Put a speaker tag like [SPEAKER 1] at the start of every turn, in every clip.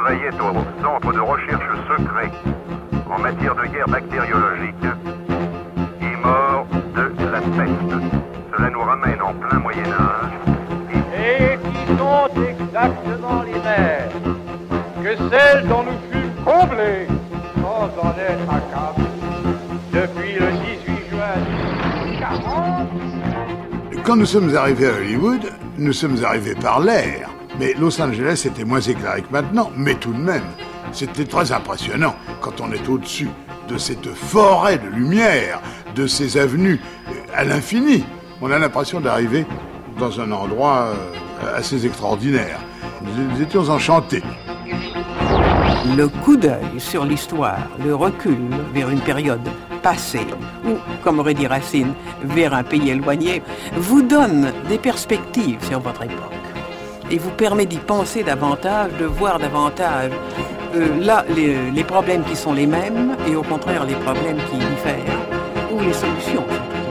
[SPEAKER 1] travaillait au centre de recherche secret en matière de guerre bactériologique, est mort de la peste. Cela nous ramène en plein Moyen-Âge.
[SPEAKER 2] Et qui sont exactement les mêmes que celles dont nous fûmes comblés sans en être accablés depuis le 18 juin 1940.
[SPEAKER 3] Quand nous sommes arrivés à Hollywood, nous sommes arrivés par l'air. Mais Los Angeles était moins éclairé que maintenant, mais tout de même, c'était très impressionnant quand on est au-dessus de cette forêt de lumière, de ces avenues à l'infini. On a l'impression d'arriver dans un endroit assez extraordinaire. Nous étions enchantés.
[SPEAKER 4] Le coup d'œil sur l'histoire, le recul vers une période passée, ou, comme aurait dit Racine, vers un pays éloigné, vous donne des perspectives sur votre époque et vous permet d'y penser davantage, de voir davantage là les problèmes qui sont les mêmes et au contraire les problèmes qui diffèrent, ou les solutions.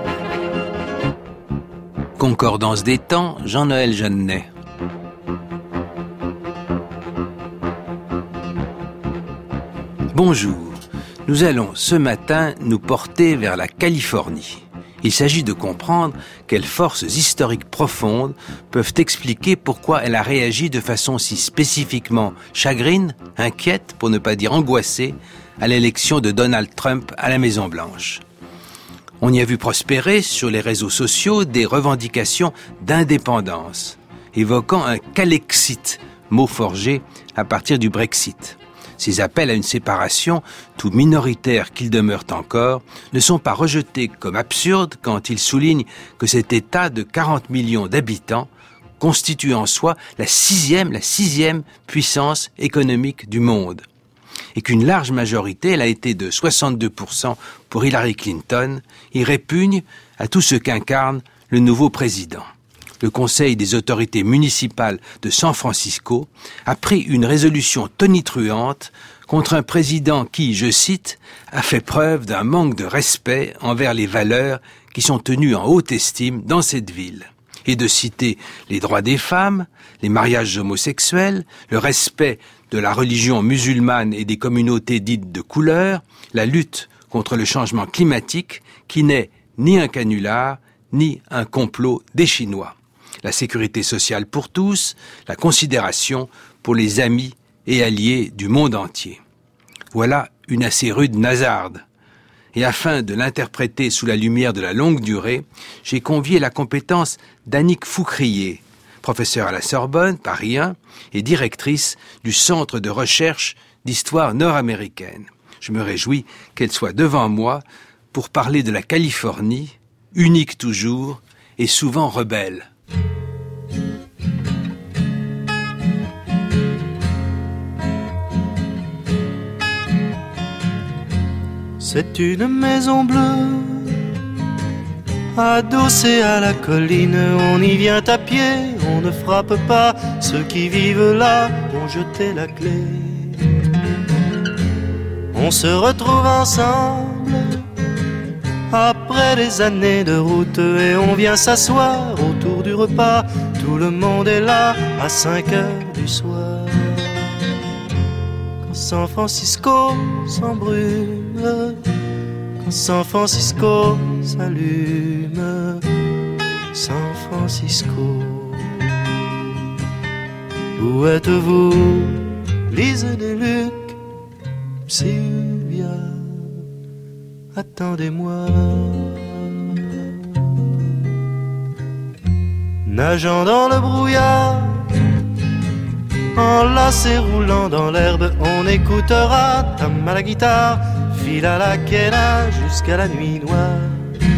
[SPEAKER 5] Concordance des temps, Jean-Noël Jeannet. Bonjour, nous allons ce matin nous porter vers la Californie. Il s'agit de comprendre quelles forces historiques profondes peuvent expliquer pourquoi elle a réagi de façon si spécifiquement chagrine, inquiète, pour ne pas dire angoissée, à l'élection de Donald Trump à la Maison-Blanche. On y a vu prospérer sur les réseaux sociaux des revendications d'indépendance, évoquant un Calexit, mot forgé à partir du Brexit. Ces appels à une séparation, tout minoritaires qu'ils demeurent encore, ne sont pas rejetés comme absurdes quand ils soulignent que cet État de 40 millions d'habitants constitue en soi la sixième puissance économique du monde. Et qu'une large majorité, elle a été de 62% pour Hillary Clinton, y répugne à tout ce qu'incarne le nouveau président. Le Conseil des autorités municipales de San Francisco a pris une résolution tonitruante contre un président qui, je cite, a fait preuve d'un manque de respect envers les valeurs qui sont tenues en haute estime dans cette ville. Et de citer les droits des femmes, les mariages homosexuels, le respect de la religion musulmane et des communautés dites de couleur, la lutte contre le changement climatique qui n'est ni un canular, ni un complot des Chinois. La sécurité sociale pour tous, la considération pour les amis et alliés du monde entier. Voilà une assez rude nasarde. Et afin de l'interpréter sous la lumière de la longue durée, j'ai convié la compétence d'Annick Foucrier, professeure à la Sorbonne, Paris 1, et directrice du Centre de recherche d'histoire nord-américaine. Je me réjouis qu'elle soit devant moi pour parler de la Californie, unique toujours et souvent rebelle.
[SPEAKER 6] C'est une maison bleue, adossée à la colline. On y vient à pied, on ne frappe pas. Ceux qui vivent là ont jeté la clé. On se retrouve ensemble après des années de route et on vient s'asseoir autour du repas. Tout le monde est là à 5 heures du soir. Quand San Francisco s'embrume, quand San Francisco s'allume, San Francisco. Où êtes-vous, Lise Deluc, Sylvia? Attendez-moi. Nageant dans le brouillard, enlacé roulant dans l'herbe, on écoutera Tam à la guitare, file à la quena jusqu'à la nuit noire.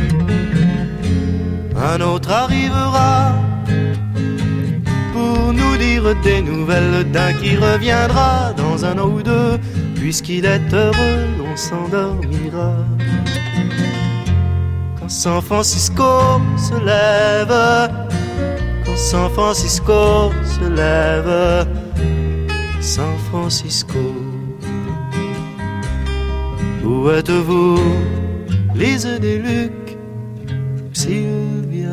[SPEAKER 6] Un autre arrivera pour nous dire des nouvelles d'un qui reviendra dans un an ou deux. Puisqu'il est heureux, on s'endormira. Quand San Francisco se lève, quand San Francisco se lève, San Francisco. Où êtes-vous, Lise Deluc, Sylvia?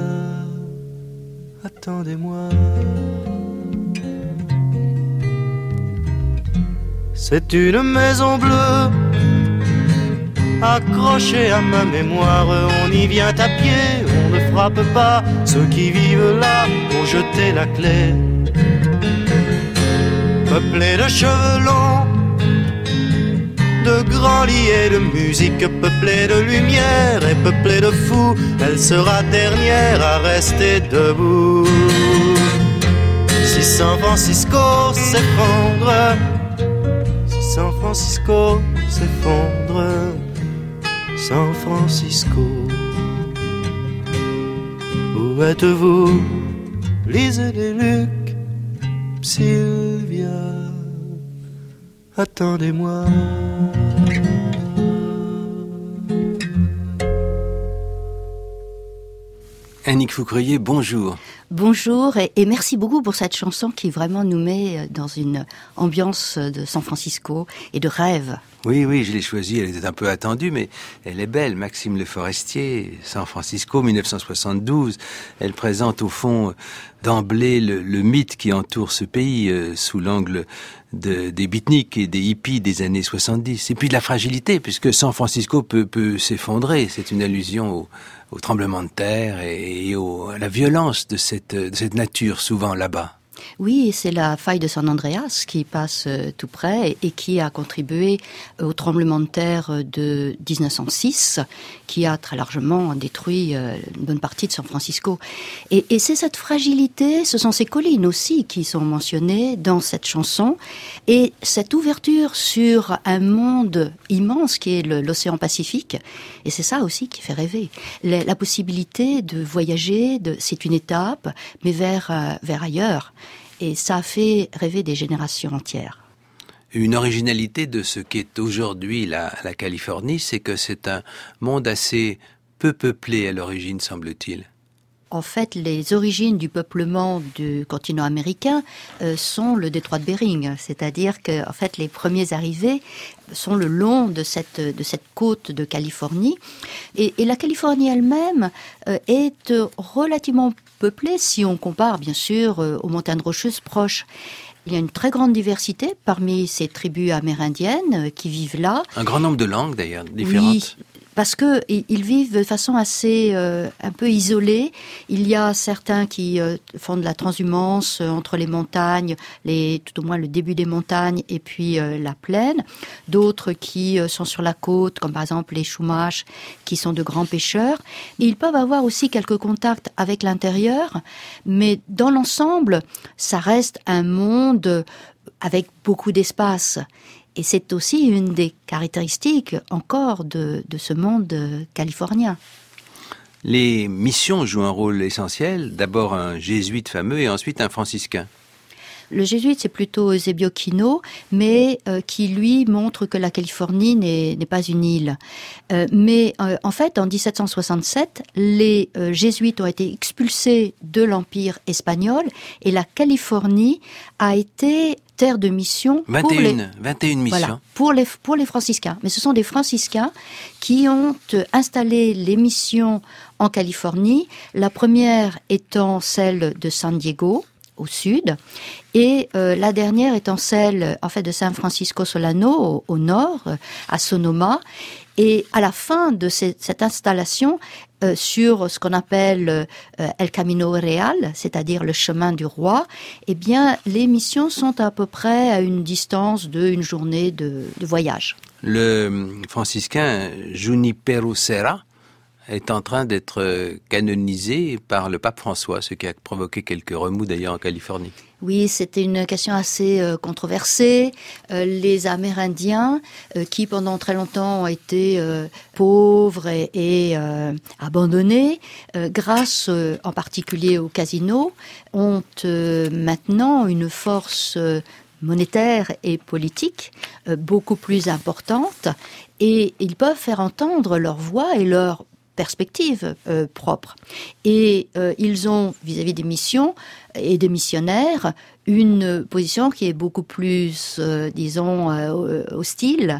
[SPEAKER 6] Attendez-moi. C'est une maison bleue, accrochée à ma mémoire. On y vient à pied, on ne frappe pas. Ceux qui vivent là ont jeté la clé. Peuplée de cheveux longs, de grands lits et de musique, peuplée de lumière et peuplée de fous, elle sera dernière à rester debout. Si San Francisco s'effondre, si San Francisco s'effondre, San Francisco, où êtes-vous? Lisez les Luc, Sylvia, attendez-moi.
[SPEAKER 5] Annick Foucrier, bonjour.
[SPEAKER 7] Bonjour et merci beaucoup pour cette chanson qui vraiment nous met dans une ambiance de San Francisco et de rêve.
[SPEAKER 5] Oui, je l'ai choisie, elle était un peu attendue, mais elle est belle. Maxime Le Forestier, San Francisco, 1972. Elle présente au fond d'emblée le mythe qui entoure ce pays sous l'angle des beatniks et des hippies des années 70. Et puis de la fragilité, puisque San Francisco peut s'effondrer. C'est une allusion au tremblement de terre et à la violence de cette nature souvent là-bas.
[SPEAKER 7] Oui, c'est la faille de San Andreas qui passe tout près et qui a contribué au tremblement de terre de 1906, qui a très largement détruit une bonne partie de San Francisco. Et c'est cette fragilité, ce sont ces collines aussi qui sont mentionnées dans cette chanson, et cette ouverture sur un monde immense qui est l'océan Pacifique, et c'est ça aussi qui fait rêver. La possibilité de voyager, c'est une étape, mais vers ailleurs. Et ça a fait rêver des générations entières.
[SPEAKER 5] Une originalité de ce qu'est aujourd'hui la Californie, c'est que c'est un monde assez peu peuplé à l'origine, semble-t-il.
[SPEAKER 7] En fait, les origines du peuplement du continent américain sont le détroit de Bering, c'est-à-dire que en fait, les premiers arrivés sont le long de cette côte de Californie. Et la Californie elle-même est relativement peuplée si on compare bien sûr aux montagnes rocheuses proches. Il y a une très grande diversité parmi ces tribus amérindiennes qui vivent là.
[SPEAKER 5] Un grand nombre de langues d'ailleurs, différentes. Oui.
[SPEAKER 7] Parce que ils vivent de façon assez un peu isolée. Il y a certains qui font de la transhumance entre les montagnes, tout au moins le début des montagnes et puis la plaine. D'autres qui sont sur la côte, comme par exemple les Chumash, qui sont de grands pêcheurs. Et ils peuvent avoir aussi quelques contacts avec l'intérieur, mais dans l'ensemble, ça reste un monde avec beaucoup d'espace. Et c'est aussi une des caractéristiques encore de ce monde californien.
[SPEAKER 5] Les missions jouent un rôle essentiel. D'abord un jésuite fameux et ensuite un franciscain.
[SPEAKER 7] Le jésuite, c'est plutôt Eusebio Kino, mais qui, lui, montre que la Californie n'est pas une île. Mais en fait, en 1767, les jésuites ont été expulsés de l'Empire espagnol et la Californie a été terre de mission
[SPEAKER 5] 21 missions.
[SPEAKER 7] Voilà, pour les franciscains. Mais ce sont des franciscains qui ont installé les missions en Californie, la première étant celle de San Diego, au sud, et la dernière étant celle en fait de San Francisco Solano au nord, à Sonoma. Et à la fin de cette installation, sur ce qu'on appelle El Camino Real, c'est-à-dire le chemin du roi, eh bien les missions sont à peu près à une distance d'une journée de voyage.
[SPEAKER 5] Le franciscain Junipero Serra est en train d'être canonisé par le pape François, ce qui a provoqué quelques remous d'ailleurs en Californie.
[SPEAKER 7] Oui, c'était une question assez controversée. Les Amérindiens, qui pendant très longtemps ont été pauvres et abandonnés, grâce en particulier au casino, ont maintenant une force monétaire et politique beaucoup plus importante, et ils peuvent faire entendre leur voix et leur perspective propre. Et ils ont, vis-à-vis des missions et des missionnaires, une position qui est beaucoup plus, hostile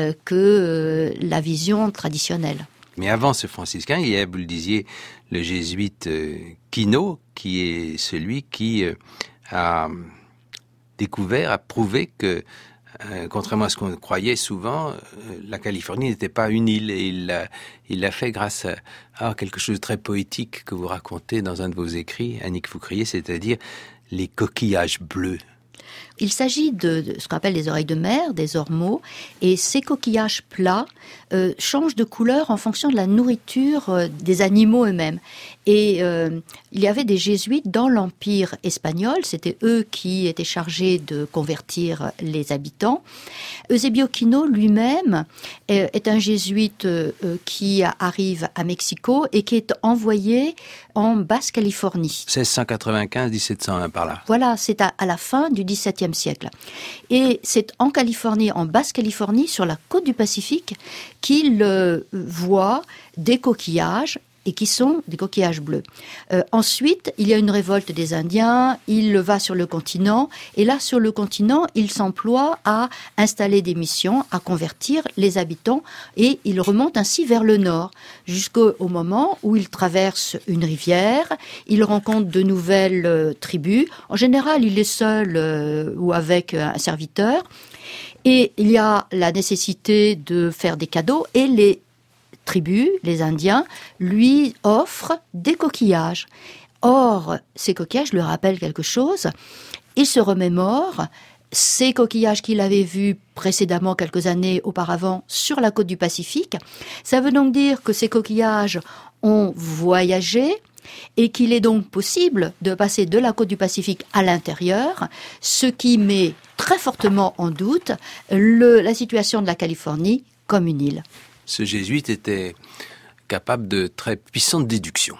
[SPEAKER 7] que la vision traditionnelle.
[SPEAKER 5] Mais avant ce franciscain, il y a, vous le disiez, le jésuite Kino, qui est celui qui a découvert, a prouvé que Contrairement à ce qu'on croyait souvent, la Californie n'était pas une île, et il l'a fait grâce à quelque chose de très poétique que vous racontez dans un de vos écrits, Annick Foucrier, c'est-à-dire les coquillages bleus.
[SPEAKER 7] Il s'agit de ce qu'on appelle les oreilles de mer, des ormeaux, et ces coquillages plats changent de couleur en fonction de la nourriture des animaux eux-mêmes. Et il y avait des jésuites dans l'Empire espagnol, c'était eux qui étaient chargés de convertir les habitants. Eusebio Kino lui-même est un jésuite qui arrive à Mexico et qui est envoyé en Basse-Californie.
[SPEAKER 5] 1695-1701 par là.
[SPEAKER 7] Voilà, c'est à la fin du XVIIe siècle. Et c'est en Californie, en Basse-Californie, sur la côte du Pacifique, qu'il voit des coquillages, et qui sont des coquillages bleus. Ensuite, il y a une révolte des Indiens, il va sur le continent, et là, sur le continent, il s'emploie à installer des missions, à convertir les habitants, et il remonte ainsi vers le nord, jusqu'au moment où il traverse une rivière, il rencontre de nouvelles tribus. En général, il est seul ou avec un serviteur, et il y a la nécessité de faire des cadeaux, et les tribus, les Indiens, lui offrent des coquillages. Or, ces coquillages lui rappellent quelque chose. Il se remémore ces coquillages qu'il avait vus précédemment, quelques années auparavant, sur la côte du Pacifique. Ça veut donc dire que ces coquillages ont voyagé et qu'il est donc possible de passer de la côte du Pacifique à l'intérieur, ce qui met très fortement en doute la situation de la Californie comme une île.
[SPEAKER 5] Ce jésuite était capable de très puissantes déductions.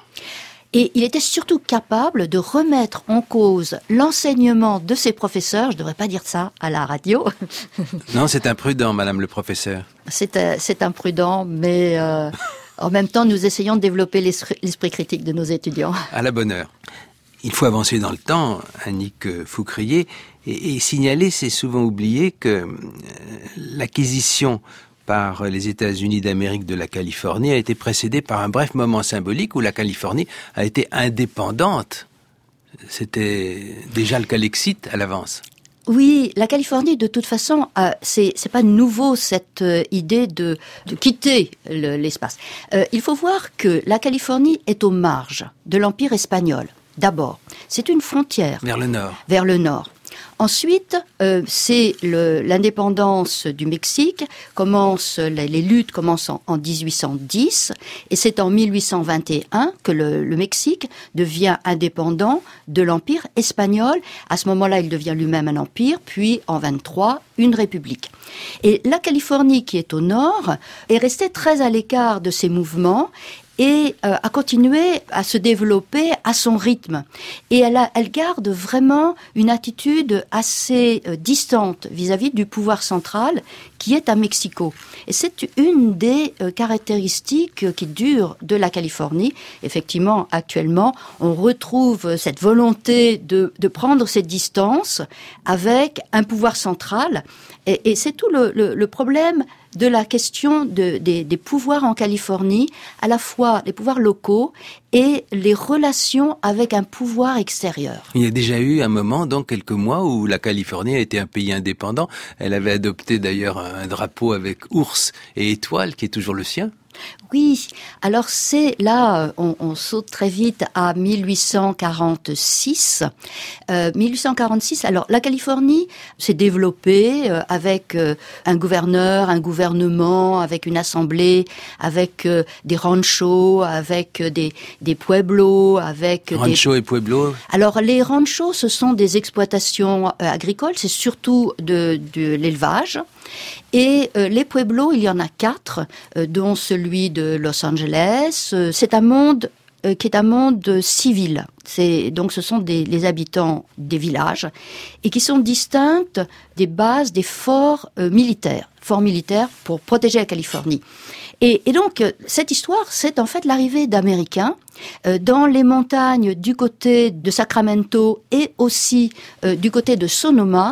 [SPEAKER 7] Et il était surtout capable de remettre en cause l'enseignement de ses professeurs. Je ne devrais pas dire ça à la radio.
[SPEAKER 5] Non, c'est imprudent, madame le professeur.
[SPEAKER 7] C'est imprudent, mais en même temps, nous essayons de développer l'esprit critique de nos étudiants.
[SPEAKER 5] À la bonne heure. Il faut avancer dans le temps, Annick Foucrier, et signaler, c'est souvent oublié, que l'acquisition par les États-Unis d'Amérique de la Californie a été précédée par un bref moment symbolique où la Californie a été indépendante. C'était déjà le cas Lexit à l'avance.
[SPEAKER 7] Oui, la Californie, de toute façon, c'est pas nouveau cette idée de quitter l'espace. Il faut voir que la Californie est aux marges de l'Empire espagnol. D'abord, c'est une frontière.
[SPEAKER 5] Vers le nord.
[SPEAKER 7] Vers le nord. Ensuite, c'est l'indépendance du Mexique. Les luttes commencent en 1810 et c'est en 1821 que le Mexique devient indépendant de l'Empire espagnol. À ce moment-là, il devient lui-même un empire, puis en 23, une république. Et la Californie, qui est au nord, est restée très à l'écart de ces mouvements et a continué à se développer à son rythme. Et elle garde vraiment une attitude assez distante vis-à-vis du pouvoir central qui est à Mexico. Et c'est une des caractéristiques qui durent de la Californie. Effectivement, actuellement, on retrouve cette volonté de prendre cette distance avec un pouvoir central. Et c'est tout le problème de la question des pouvoirs en Californie, à la fois les pouvoirs locaux et les relations avec un pouvoir extérieur.
[SPEAKER 5] Il y a déjà eu un moment, donc quelques mois, où la Californie a été un pays indépendant. Elle avait adopté d'ailleurs un drapeau avec ours et étoile, qui est toujours le sien.
[SPEAKER 7] Oui, alors c'est là, on saute très vite à 1846. 1846, alors la Californie s'est développée avec un gouverneur, un gouvernement, avec une assemblée, avec des ranchos, avec des pueblos, avec
[SPEAKER 5] rancho et pueblo.
[SPEAKER 7] Alors les ranchos, ce sont des exploitations agricoles, c'est surtout de l'élevage. Et les pueblos, il y en a 4, dont celui de Los Angeles. C'est un monde qui est un monde civil. Donc ce sont les habitants des villages et qui sont distincts des bases, des forts militaires pour protéger la Californie. Et donc cette histoire, c'est en fait l'arrivée d'Américains dans les montagnes du côté de Sacramento et aussi du côté de Sonoma.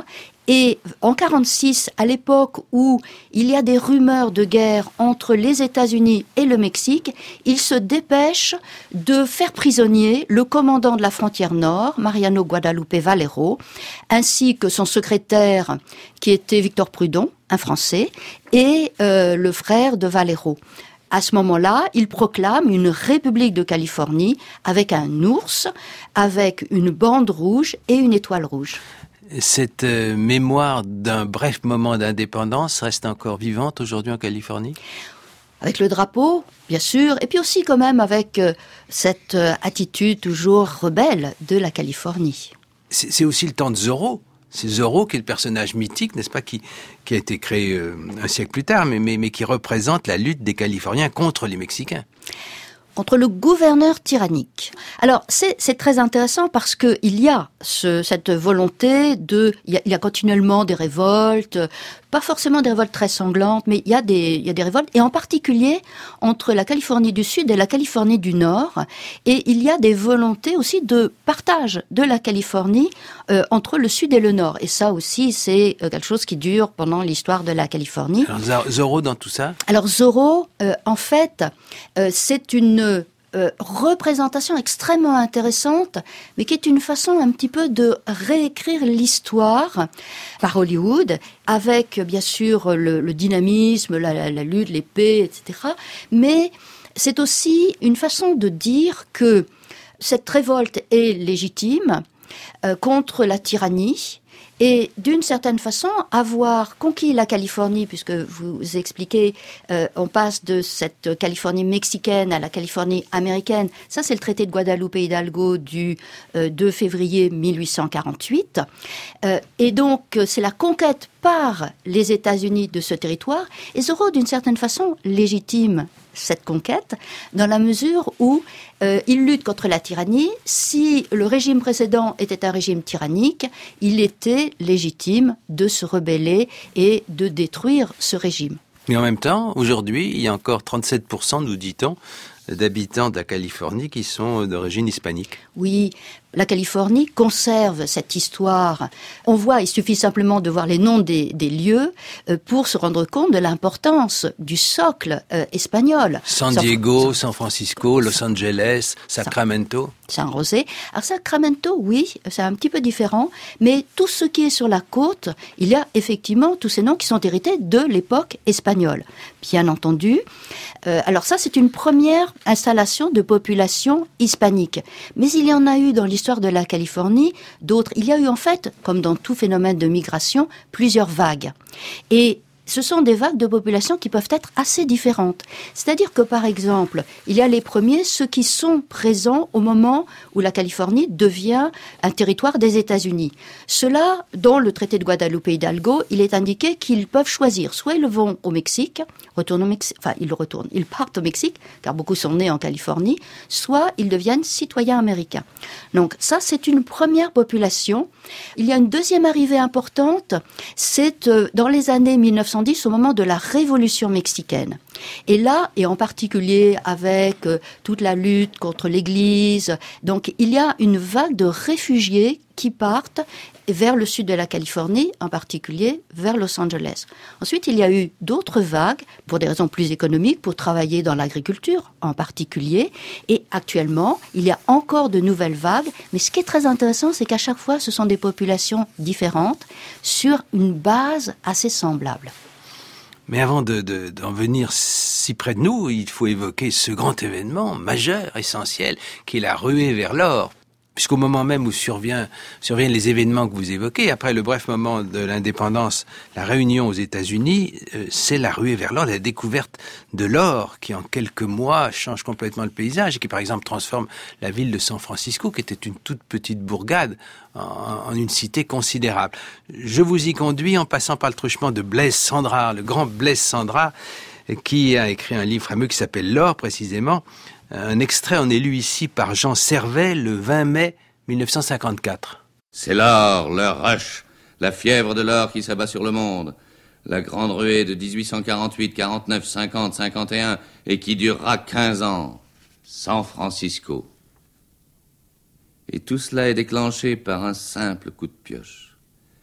[SPEAKER 7] Et en 1946, à l'époque où il y a des rumeurs de guerre entre les États-Unis et le Mexique, il se dépêche de faire prisonnier le commandant de la frontière nord, Mariano Guadalupe Valero, ainsi que son secrétaire, qui était Victor Prudon, un Français, et le frère de Valero. À ce moment-là, il proclame une république de Californie avec un ours, avec une bande rouge et une étoile rouge.
[SPEAKER 5] Cette mémoire d'un bref moment d'indépendance reste encore vivante aujourd'hui en Californie ?
[SPEAKER 7] Avec le drapeau, bien sûr, et puis aussi quand même avec cette attitude toujours rebelle de la Californie.
[SPEAKER 5] C'est aussi le temps de Zorro. C'est Zorro qui est le personnage mythique, n'est-ce pas, qui a été créé un siècle plus tard, mais qui représente la lutte des Californiens contre les Mexicains.
[SPEAKER 7] Contre le gouverneur tyrannique. Alors, c'est très intéressant parce que il y a cette volonté il y a continuellement des révoltes, pas forcément des révoltes très sanglantes, mais il y a des révoltes, et en particulier entre la Californie du Sud et la Californie du Nord, et il y a des volontés aussi de partage de la Californie entre le Sud et le Nord, et ça aussi c'est quelque chose qui dure pendant l'histoire de la Californie.
[SPEAKER 5] Alors Zorro dans tout ça ?
[SPEAKER 7] Alors Zorro, en fait, c'est une représentation extrêmement intéressante, mais qui est une façon un petit peu de réécrire l'histoire par Hollywood, avec bien sûr le dynamisme, la lutte, l'épée, etc. Mais c'est aussi une façon de dire que cette révolte est légitime contre la tyrannie, et d'une certaine façon, avoir conquis la Californie, puisque vous expliquez, on passe de cette Californie mexicaine à la Californie américaine. Ça, c'est le traité de Guadalupe Hidalgo du 2 février 1848. Et donc, c'est la conquête par les États-Unis de ce territoire. Et Zorro, d'une certaine façon, légitime cette conquête, dans la mesure où il lutte contre la tyrannie. Si le régime précédent était un régime tyrannique, il était légitime de se rebeller et de détruire ce régime.
[SPEAKER 5] Mais en même temps, aujourd'hui, il y a encore 37%, nous dit-on, d'habitants de la Californie qui sont d'origine hispanique.
[SPEAKER 7] Oui, la Californie conserve cette histoire. On voit, il suffit simplement de voir les noms des lieux pour se rendre compte de l'importance du socle espagnol.
[SPEAKER 5] San Diego, San Francisco, Los Angeles, Sacramento.
[SPEAKER 7] San José. Alors Sacramento, oui, c'est un petit peu différent, mais tout ce qui est sur la côte, il y a effectivement tous ces noms qui sont hérités de l'époque espagnole. Bien entendu. Alors ça, c'est une première installation de population hispanique. Mais il y en a eu dans l'histoire de la Californie d'autres. Il y a eu en fait, comme dans tout phénomène de migration, plusieurs vagues. Et ce sont des vagues de population qui peuvent être assez différentes. C'est-à-dire que, par exemple, il y a les premiers, ceux qui sont présents au moment où la Californie devient un territoire des États-Unis. Ceux-là, dans le traité de Guadalupe Hidalgo, il est indiqué qu'ils peuvent choisir. Soit ils vont au Mexique, ils partent au Mexique, car beaucoup sont nés en Californie, soit ils deviennent citoyens américains. Donc ça, c'est une première population. Il y a une deuxième arrivée importante, c'est dans les années 1910, au moment de la Révolution mexicaine. Et là, et en particulier avec toute la lutte contre l'Église, donc il y a une vague de réfugiés qui partent vers le sud de la Californie, en particulier vers Los Angeles. Ensuite, il y a eu d'autres vagues, pour des raisons plus économiques, pour travailler dans l'agriculture en particulier. Et actuellement, il y a encore de nouvelles vagues. Mais ce qui est très intéressant, c'est qu'à chaque fois, ce sont des populations différentes sur une base assez semblable.
[SPEAKER 5] Mais avant d'en venir si près de nous, il faut évoquer ce grand événement majeur, essentiel, qui est la ruée vers l'or. Puisqu'au moment même où surviennent les événements que vous évoquez, après le bref moment de l'indépendance, la réunion aux États-Unis, c'est la ruée vers l'or, la découverte de l'or qui en quelques mois change complètement le paysage et qui par exemple transforme la ville de San Francisco, qui était une toute petite bourgade, en une cité considérable. Je vous y conduis en passant par le truchement de Blaise Cendrars, le grand Blaise Cendrars, qui a écrit un livre fameux qui s'appelle L'or précisément. Un extrait en est lu ici par Jean Servet le 20 mai 1954.
[SPEAKER 8] C'est l'or, le rush, la fièvre de l'or qui s'abat sur le monde. La grande ruée de 1848, 49, 50, 51 et qui durera 15 ans. San Francisco. Et tout cela est déclenché par un simple coup de pioche.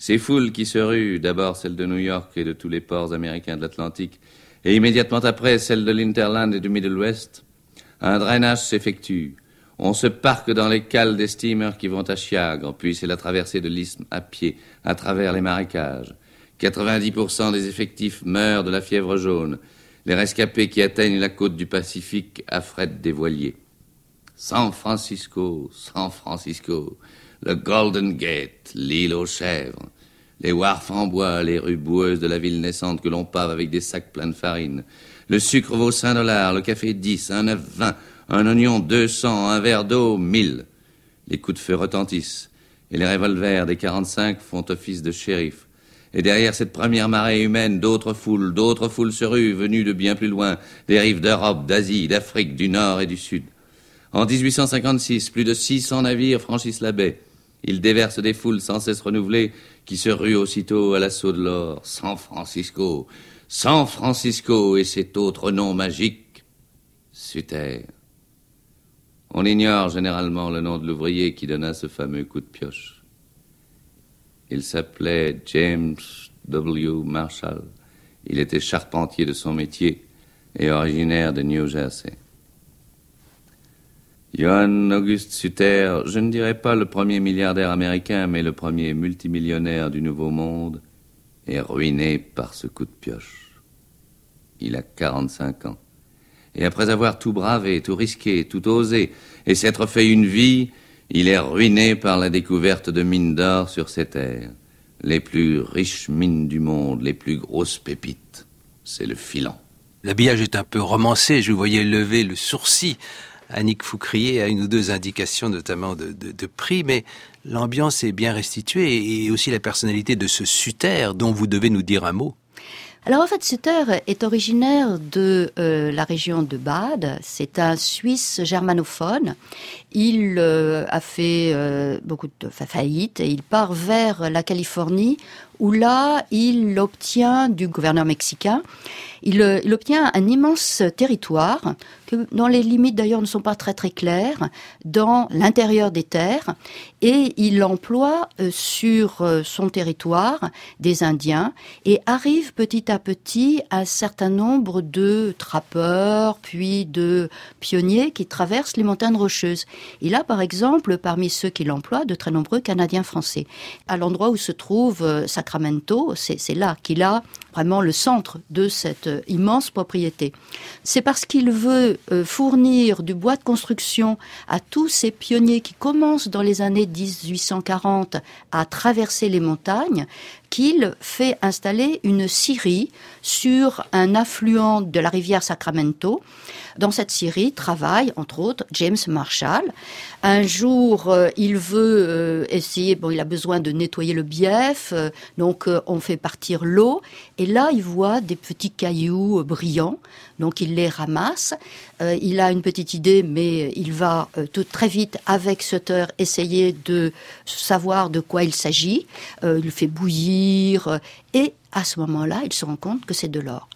[SPEAKER 8] Ces foules qui se ruent, d'abord celles de New York et de tous les ports américains de l'Atlantique, et immédiatement après celles de l'Interland et du Middle West, un drainage s'effectue. On se parque dans les cales des steamers qui vont à Chiagre, puis c'est la traversée de l'isthme à pied, à travers les marécages. 90% des effectifs meurent de la fièvre jaune. Les rescapés qui atteignent la côte du Pacifique affrètent des voiliers. San Francisco, le Golden Gate, l'île aux chèvres, les wharfs en bois, les rues boueuses de la ville naissante que l'on pave avec des sacs pleins de farine. Le sucre vaut $5, le café 10, un œuf 20, un oignon 200, un verre d'eau 1000. Les coups de feu retentissent et les revolvers des 45 font office de shérif. Et derrière cette première marée humaine, d'autres foules se ruent, venues de bien plus loin, des rives d'Europe, d'Asie, d'Afrique, du Nord et du Sud. En 1856, plus de 600 navires franchissent la baie. Ils déversent des foules sans cesse renouvelées qui se ruent aussitôt à l'assaut de l'or. San Francisco et cet autre nom magique, Sutter. On ignore généralement le nom de l'ouvrier qui donna ce fameux coup de pioche. Il s'appelait James W. Marshall. Il était charpentier de son métier et originaire de New Jersey. Johann August Sutter, je ne dirais pas le premier milliardaire américain, mais le premier multimillionnaire du Nouveau Monde, est ruiné par ce coup de pioche. Il a 45 ans. Et après avoir tout bravé, tout risqué, tout osé, et s'être fait une vie, il est ruiné par la découverte de mines d'or sur ces terres. Les plus riches mines du monde, les plus grosses pépites. C'est le filon.
[SPEAKER 5] L'habillage est un peu romancé, je vous voyais lever le sourcil. Annick Foucrier a une ou deux indications, notamment de prix, mais l'ambiance est bien restituée et aussi la personnalité de ce Sutter dont vous devez nous dire un mot.
[SPEAKER 7] Alors en fait, Sutter est originaire de la région de Bade. C'est un Suisse germanophone. Il a fait beaucoup de faillites et il part vers la Californie où là, il obtient du gouverneur mexicain, il obtient un immense territoire dont les limites d'ailleurs ne sont pas très très claires, dans l'intérieur des terres, et il emploie sur son territoire des Indiens et arrive petit à petit un certain nombre de trappeurs, puis de pionniers qui traversent les montagnes rocheuses. Il a par exemple parmi ceux qu'il emploie de très nombreux Canadiens français. À l'endroit où se trouve Sacramento, c'est là qu'il a vraiment le centre de cette immense propriété. C'est parce qu'il veut fournir du bois de construction à tous ces pionniers qui commencent dans les années 1840 à traverser les montagnes qu'il fait installer une scierie sur un affluent de la rivière Sacramento. Dans cette scierie travaille, entre autres, James Marshall. Un jour, il veut essayer, il a besoin de nettoyer le bief, donc on fait partir l'eau, et là, il voit des petits cailloux brillants, donc il les ramasse. Il a une petite idée, mais il va très vite, avec Sutter, essayer de savoir de quoi il s'agit. Il le fait bouillir, et à ce moment-là, il se rend compte que c'est de l'or.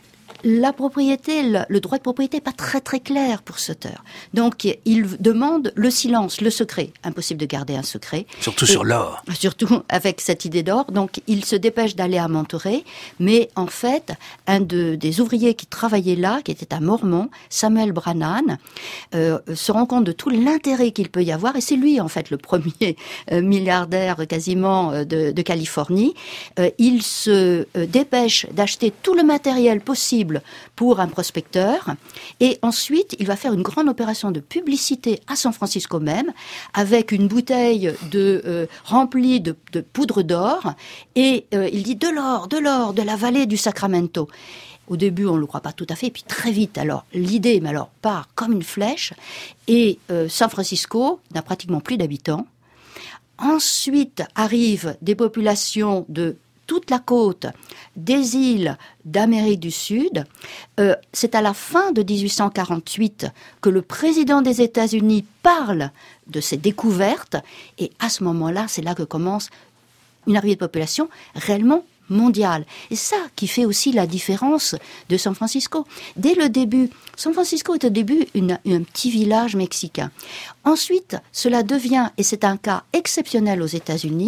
[SPEAKER 7] La propriété, le droit de propriété n'est pas très très clair pour Sutter. Donc il demande le silence, le secret. Impossible de garder un secret.
[SPEAKER 5] Surtout sur l'or.
[SPEAKER 7] Surtout avec cette idée d'or. Donc il se dépêche d'aller à Monterey. Mais en fait, un des ouvriers qui travaillait là, qui était un Mormon, Samuel Brannan, se rend compte de tout l'intérêt qu'il peut y avoir. Et c'est lui en fait le premier milliardaire quasiment de Californie. Il se dépêche d'acheter tout le matériel possible pour un prospecteur, et ensuite il va faire une grande opération de publicité à San Francisco même, avec une bouteille remplie de poudre d'or, et il dit de l'or, de la vallée du Sacramento. Au début, on ne le croit pas tout à fait, et puis très vite, alors l'idée part comme une flèche, et San Francisco n'a pratiquement plus d'habitants. Ensuite arrivent des populations de toute la côte des îles d'Amérique du Sud. C'est à la fin de 1848 que le président des États-Unis parle de ces découvertes, et à ce moment-là, c'est là que commence une arrivée de population réellement mondiale. Et ça qui fait aussi la différence de San Francisco. Dès le début, San Francisco est au début un petit village mexicain. Ensuite, cela devient, et c'est un cas exceptionnel aux États-Unis,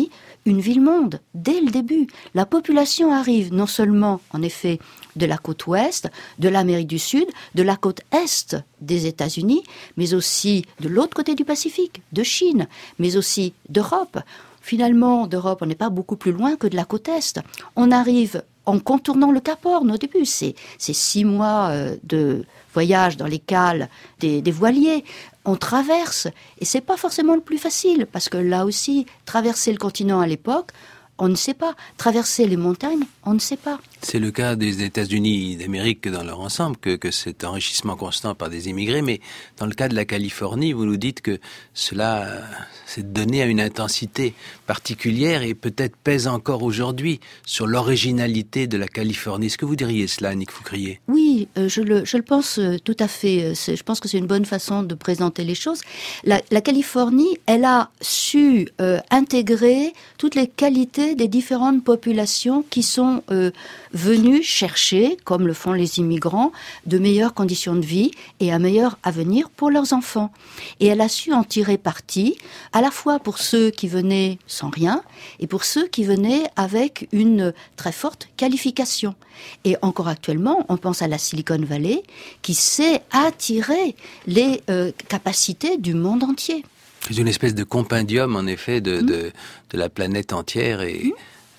[SPEAKER 7] une ville-monde dès le début. La population arrive non seulement, en effet, de la côte ouest, de l'Amérique du Sud, de la côte est des États-Unis, mais aussi de l'autre côté du Pacifique, de Chine, mais aussi d'Europe. Finalement, d'Europe, on n'est pas beaucoup plus loin que de la côte est. On arrive en contournant le Cap Horn au début. C'est 6 mois de voyage dans les cales des voiliers. On traverse, et c'est pas forcément le plus facile, parce que là aussi, traverser le continent à l'époque, on ne sait pas. Traverser les montagnes, on ne sait pas.
[SPEAKER 5] C'est le cas des États-Unis d'Amérique dans leur ensemble, que cet enrichissement constant par des immigrés, mais dans le cas de la Californie, vous nous dites que cela s'est donné à une intensité particulière et peut-être pèse encore aujourd'hui sur l'originalité de la Californie. Est-ce que vous diriez cela, Annick Foucrier ?
[SPEAKER 7] Oui, je le pense tout à fait. Je pense que c'est une bonne façon de présenter les choses. La Californie, elle a su intégrer toutes les qualités des différentes populations qui sont venues chercher, comme le font les immigrants, de meilleures conditions de vie et un meilleur avenir pour leurs enfants. Et elle a su en tirer parti, à la fois pour ceux qui venaient sans rien et pour ceux qui venaient avec une très forte qualification. Et encore actuellement, on pense à la Silicon Valley qui sait attirer les capacités du monde entier.
[SPEAKER 5] C'est une espèce de compendium, en effet, de la planète entière. Et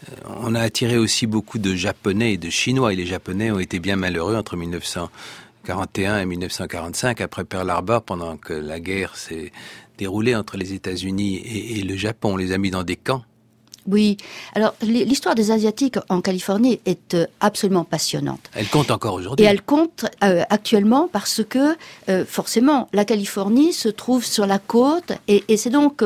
[SPEAKER 5] on a attiré aussi beaucoup de Japonais et de Chinois. Et les Japonais ont été bien malheureux entre 1941 et 1945, après Pearl Harbor, pendant que la guerre s'est déroulée entre les États-Unis et le Japon. On les a mis dans des camps.
[SPEAKER 7] Oui. Alors, l'histoire des Asiatiques en Californie est absolument passionnante.
[SPEAKER 5] Elle compte encore aujourd'hui.
[SPEAKER 7] Et elle compte actuellement parce que, forcément, la Californie se trouve sur la côte et c'est donc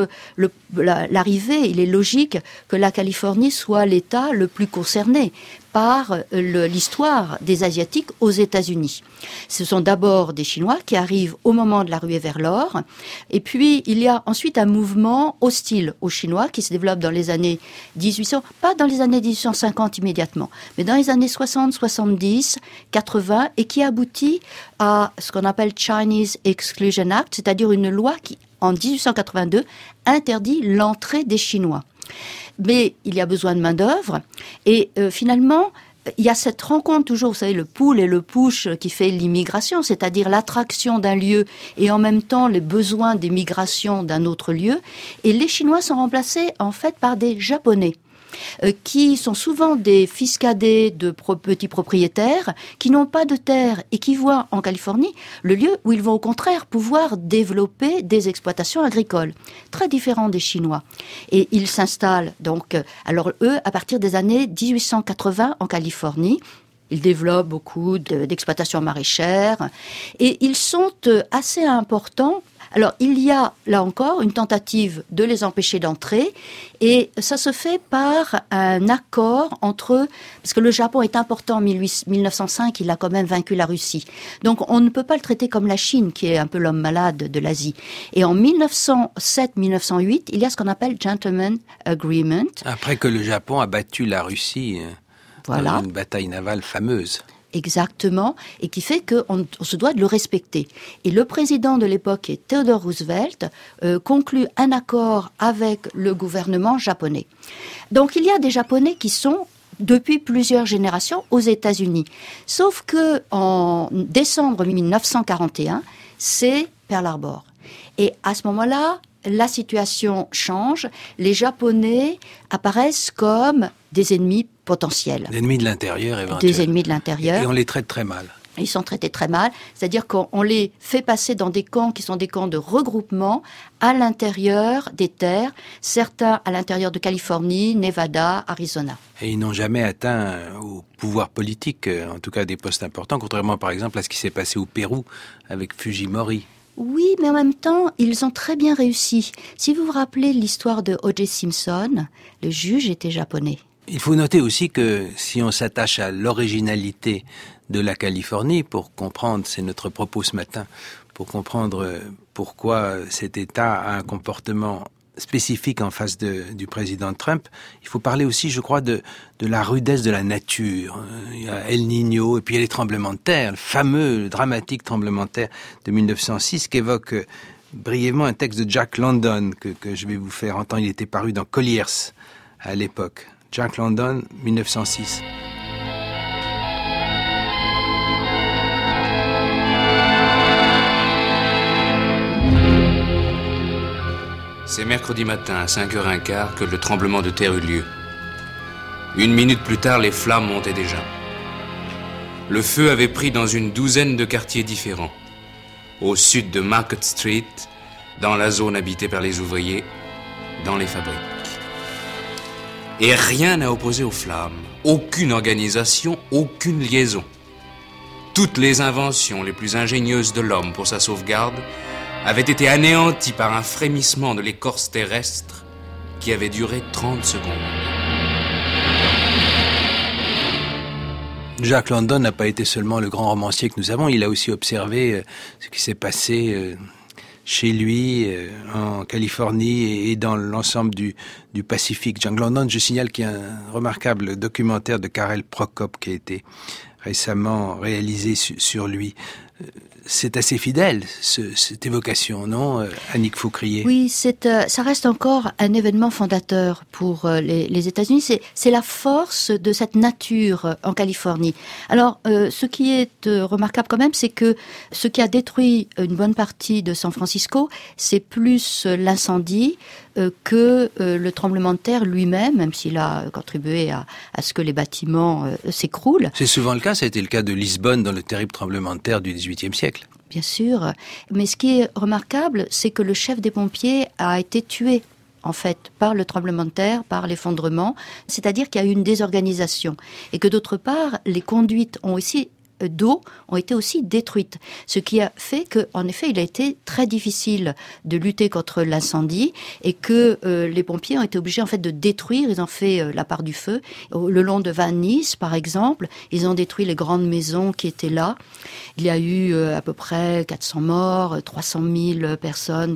[SPEAKER 7] l'arrivée, il est logique que la Californie soit l'État le plus concerné par l'histoire des Asiatiques aux États-Unis. Ce sont d'abord des Chinois qui arrivent au moment de la ruée vers l'or, et puis il y a ensuite un mouvement hostile aux Chinois qui se développe dans les années 1800, pas dans les années 1850 immédiatement, mais dans les années 60, 70, 80, et qui aboutit à ce qu'on appelle Chinese Exclusion Act, c'est-à-dire une loi qui, en 1882, interdit l'entrée des Chinois. Mais il y a besoin de main-d'œuvre et finalement, il y a cette rencontre toujours, vous savez, le pull et le push qui fait l'immigration, c'est-à-dire l'attraction d'un lieu et en même temps les besoins des migrations d'un autre lieu. Et les Chinois sont remplacés en fait par des Japonais qui sont souvent des fils cadets de petits propriétaires qui n'ont pas de terre et qui voient en Californie le lieu où ils vont au contraire pouvoir développer des exploitations agricoles, très différents des Chinois. Et ils s'installent donc, alors eux, à partir des années 1880 en Californie. Ils développent beaucoup d'exploitations maraîchères et ils sont assez importants. Alors, il y a, là encore, une tentative de les empêcher d'entrer et ça se fait par un accord entre eux, parce que le Japon est important en 1905, il a quand même vaincu la Russie. Donc, on ne peut pas le traiter comme la Chine, qui est un peu l'homme malade de l'Asie. Et en 1907-1908, il y a ce qu'on appelle Gentleman Agreement.
[SPEAKER 5] Après que le Japon a battu la Russie
[SPEAKER 7] voilà.
[SPEAKER 5] Dans une bataille navale fameuse.
[SPEAKER 7] Exactement, et qui fait qu'on se doit de le respecter. Et le président de l'époque, qui est Theodore Roosevelt, conclut un accord avec le gouvernement japonais. Donc il y a des Japonais qui sont depuis plusieurs générations aux États-Unis. Sauf que en décembre 1941, c'est Pearl Harbor. Et à ce moment-là, la situation change. Les Japonais apparaissent comme des ennemis potentiels.
[SPEAKER 5] Des ennemis de l'intérieur, éventuellement.
[SPEAKER 7] Des ennemis de l'intérieur.
[SPEAKER 5] Et on les traite très mal.
[SPEAKER 7] Ils sont traités très mal, c'est-à-dire qu'on les fait passer dans des camps qui sont des camps de regroupement à l'intérieur des terres, certains à l'intérieur de Californie, Nevada, Arizona.
[SPEAKER 5] Et ils n'ont jamais atteint au pouvoir politique, en tout cas des postes importants, contrairement par exemple à ce qui s'est passé au Pérou avec Fujimori.
[SPEAKER 7] Oui, mais en même temps, ils ont très bien réussi. Si vous vous rappelez l'histoire de O.J. Simpson, le juge était japonais.
[SPEAKER 5] Il faut noter aussi que si on s'attache à l'originalité de la Californie, pour comprendre, c'est notre propos ce matin, pour comprendre pourquoi cet État a un comportement spécifique en face du président Trump, il faut parler aussi, je crois, de la rudesse de la nature. Il y a El Niño, et puis il y a les tremblements de terre, le fameux, dramatique tremblement de terre de 1906, qu'évoque brièvement un texte de Jack London que je vais vous faire entendre. Il était paru dans Collier's à l'époque. Jack London, 1906. C'est mercredi matin à 5h15 que le tremblement de terre eut lieu. 1 minute plus tard, les flammes montaient déjà. Le feu avait pris dans une douzaine de quartiers différents. Au sud de Market Street, dans la zone habitée par les ouvriers, dans les fabriques. Et rien n'a opposé aux flammes. Aucune organisation, aucune liaison. Toutes les inventions les plus ingénieuses de l'homme pour sa sauvegarde avaient été anéanties par un frémissement de l'écorce terrestre qui avait duré 30 secondes. Jack London n'a pas été seulement le grand romancier que nous avons, il a aussi observé ce qui s'est passé chez lui, en Californie et dans l'ensemble du Pacifique. Jack London, je signale qu'il y a un remarquable documentaire de Karel Prokop qui a été récemment réalisé sur lui. C'est assez fidèle, cette évocation, non, Annick Faucrier?
[SPEAKER 7] Oui, ça reste encore un événement fondateur pour les États-Unis. C'est la force de cette nature en Californie. Alors, ce qui est remarquable quand même, c'est que ce qui a détruit une bonne partie de San Francisco, c'est plus l'incendie que le tremblement de terre lui-même, même s'il a contribué à ce que les bâtiments s'écroulent.
[SPEAKER 5] C'est souvent le cas, ça a été le cas de Lisbonne dans le terrible tremblement de terre du XVIIIe siècle.
[SPEAKER 7] Bien sûr, mais ce qui est remarquable, c'est que le chef des pompiers a été tué, en fait, par le tremblement de terre, par l'effondrement, c'est-à-dire qu'il y a eu une désorganisation. Et que d'autre part, les conduites d'eau ont été aussi détruites. Ce qui a fait qu'en effet, il a été très difficile de lutter contre l'incendie et que les pompiers ont été obligés en fait de détruire, ils ont fait la part du feu. Le long de Van Nuys, par exemple, ils ont détruit les grandes maisons qui étaient là. Il y a eu à peu près 400 morts, 300 000 personnes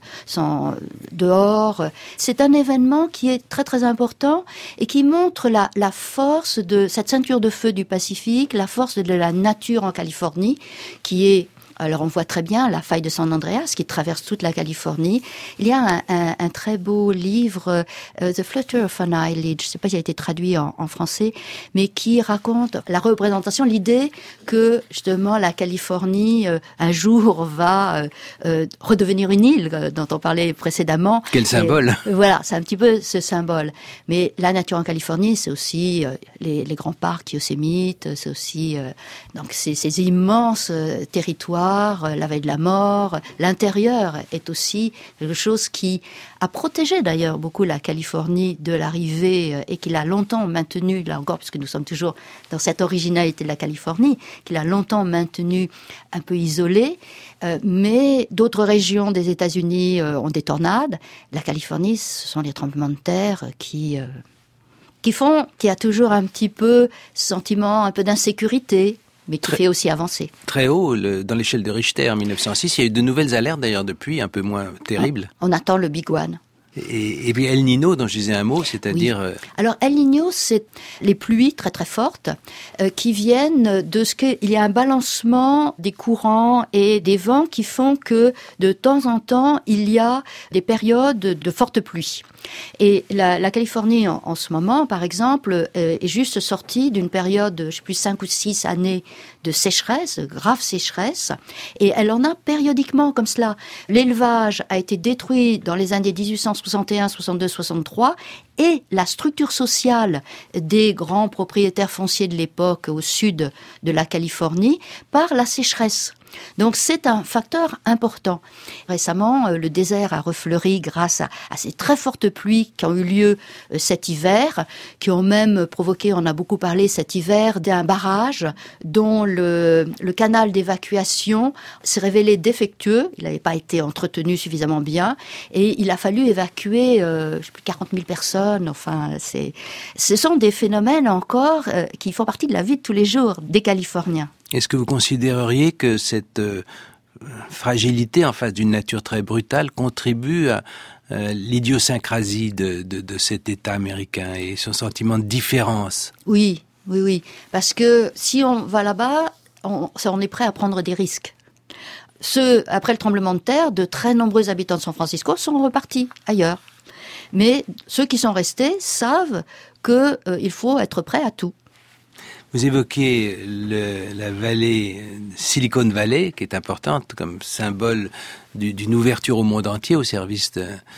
[SPEAKER 7] sans dehors. C'est un événement qui est très très important et qui montre la force de cette ceinture de feu du Pacifique, la force de la nature en Californie, qui est, alors on voit très bien la faille de San Andreas qui traverse toute la Californie. Il y a un très beau livre, The Flutter of an Eyelid, je ne sais pas s'il a été traduit en français, mais qui raconte la représentation, l'idée que justement la Californie un jour va redevenir une île dont on parlait précédemment.
[SPEAKER 5] Quel symbole!
[SPEAKER 7] Voilà, c'est un petit peu ce symbole. Mais la nature en Californie, c'est aussi les grands parcs Yosemite, c'est aussi donc ces immenses territoires, la vallée de la mort. L'intérieur est aussi quelque chose qui a protégé d'ailleurs beaucoup la Californie de l'arrivée et qui l'a longtemps maintenu, là encore, puisque nous sommes toujours dans cette originalité de la Californie, qui l'a longtemps maintenu un peu isolée. Mais d'autres régions des États-Unis ont des tornades. La Californie, ce sont les tremblements de terre qui font qu'il y a toujours un petit peu ce sentiment un peu d'insécurité, mais qui fait aussi avancer.
[SPEAKER 5] Très haut, dans l'échelle de Richter, en 1906, il y a eu de nouvelles alertes d'ailleurs depuis, un peu moins terribles.
[SPEAKER 7] Ouais, on attend le Big One.
[SPEAKER 5] Et puis El Niño, dont je disais un mot, c'est-à-dire...
[SPEAKER 7] Oui. Alors El Niño, c'est les pluies très très fortes qui viennent de ce qu'il y a un balancement des courants et des vents qui font que de temps en temps, il y a des périodes de fortes pluies. Et la Californie, en ce moment, par exemple, est juste sortie d'une période, je sais plus, 5 ou 6 années de sécheresse, grave sécheresse, et elle en a périodiquement comme cela. L'élevage a été détruit dans les années 1861, 62, 63, et la structure sociale des grands propriétaires fonciers de l'époque au sud de la Californie par la sécheresse. Donc c'est un facteur important. Récemment, le désert a refleuri grâce à ces très fortes pluies qui ont eu lieu cet hiver, qui ont même provoqué, on a beaucoup parlé cet hiver, d'un barrage dont le canal d'évacuation s'est révélé défectueux. Il n'avait pas été entretenu suffisamment bien et il a fallu évacuer je sais plus 40 000 personnes. Enfin, ce sont des phénomènes encore qui font partie de la vie de tous les jours des Californiens.
[SPEAKER 5] Est-ce que vous considéreriez que cette fragilité en face d'une nature très brutale contribue à l'idiosyncrasie de cet État américain et son sentiment de différence?
[SPEAKER 7] Oui. Parce que si on va là-bas, on est prêt à prendre des risques. Après le tremblement de terre, de très nombreux habitants de San Francisco sont repartis ailleurs. Mais ceux qui sont restés savent qu'il faut être prêt à tout.
[SPEAKER 5] Vous évoquez la vallée, Silicon Valley, qui est importante comme symbole d'une ouverture au monde entier au service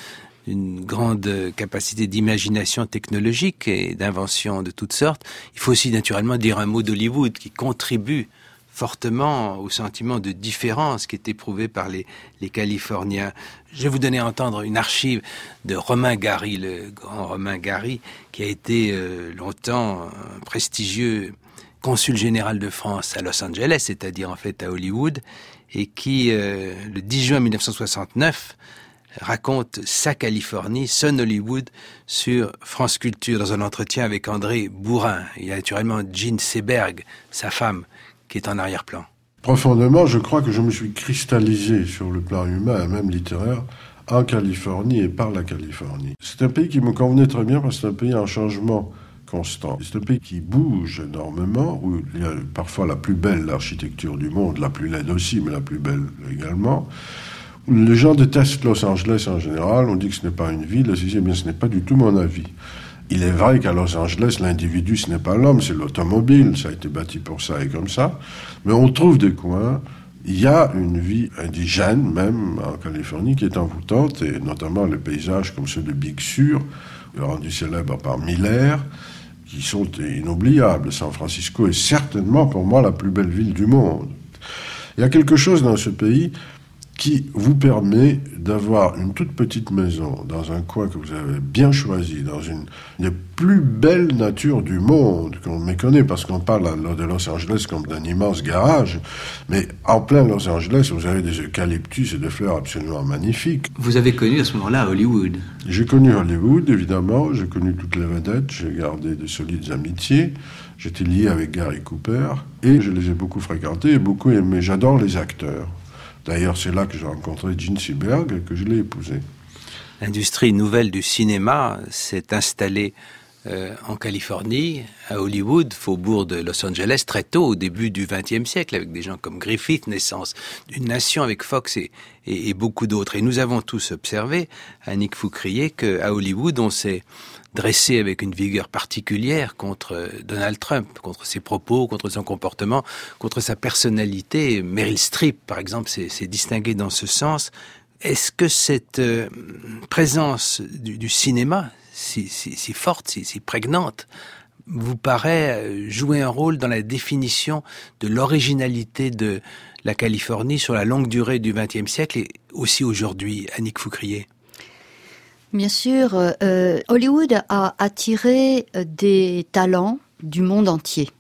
[SPEAKER 5] d'une grande capacité d'imagination technologique et d'invention de toutes sortes. Il faut aussi naturellement dire un mot d'Hollywood qui contribue fortement au sentiment de différence qui est éprouvé par les Californiens. Je vais vous donner à entendre une archive de Romain Gary, le grand Romain Gary, qui a été longtemps un prestigieux consul général de France à Los Angeles, c'est-à-dire en fait à Hollywood, et qui, le 10 juin 1969, raconte sa Californie, son Hollywood, sur France Culture, dans un entretien avec André Bourrin. Il y a naturellement Jean Seberg, sa femme, qui est en arrière-plan.
[SPEAKER 9] Profondément, je crois que je me suis cristallisé sur le plan humain et même littéraire en Californie et par la Californie. C'est un pays qui me convenait très bien parce que c'est un pays en changement constant. C'est un pays qui bouge énormément, où il y a parfois la plus belle architecture du monde, la plus laide aussi, mais la plus belle également. Les gens détestent Los Angeles en général, on dit que ce n'est pas une ville, et bien ce n'est pas du tout mon avis. Il est vrai qu'à Los Angeles, l'individu, ce n'est pas l'homme, c'est l'automobile. Ça a été bâti pour ça et comme ça. Mais on trouve des coins. Il y a une vie indigène, même en Californie, qui est envoûtante, et notamment les paysages comme ceux de Big Sur, rendus célèbres par Miller, qui sont inoubliables. San Francisco est certainement, pour moi, la plus belle ville du monde. Il y a quelque chose dans ce pays qui vous permet d'avoir une toute petite maison dans un coin que vous avez bien choisi, dans une des plus belles natures du monde qu'on méconnaît, parce qu'on parle de Los Angeles comme d'un immense garage, mais en plein Los Angeles, vous avez des eucalyptus et des fleurs absolument magnifiques.
[SPEAKER 5] Vous avez connu à ce moment-là Hollywood?
[SPEAKER 9] J'ai connu Hollywood, évidemment, j'ai connu toutes les vedettes, j'ai gardé de solides amitiés, j'étais lié avec Gary Cooper, et je les ai beaucoup fréquentés et beaucoup aimés. J'adore les acteurs. D'ailleurs, c'est là que j'ai rencontré Jean Seberg et que je l'ai épousée.
[SPEAKER 5] L'industrie nouvelle du cinéma s'est installée en Californie, à Hollywood, faubourg de Los Angeles, très tôt, au début du XXe siècle, avec des gens comme Griffith, naissance d'une nation avec Fox et beaucoup d'autres. Et nous avons tous observé, Annick Foucrier, qu'à Hollywood, on s'est dressé avec une vigueur particulière contre Donald Trump, contre ses propos, contre son comportement, contre sa personnalité. Meryl Streep, par exemple, s'est distinguée dans ce sens. Est-ce que cette présence du cinéma, si forte, si prégnante, vous paraît jouer un rôle dans la définition de l'originalité de la Californie sur la longue durée du XXe siècle et aussi aujourd'hui, Annick Foucrier?
[SPEAKER 7] Bien sûr, Hollywood a attiré des talents du monde entier.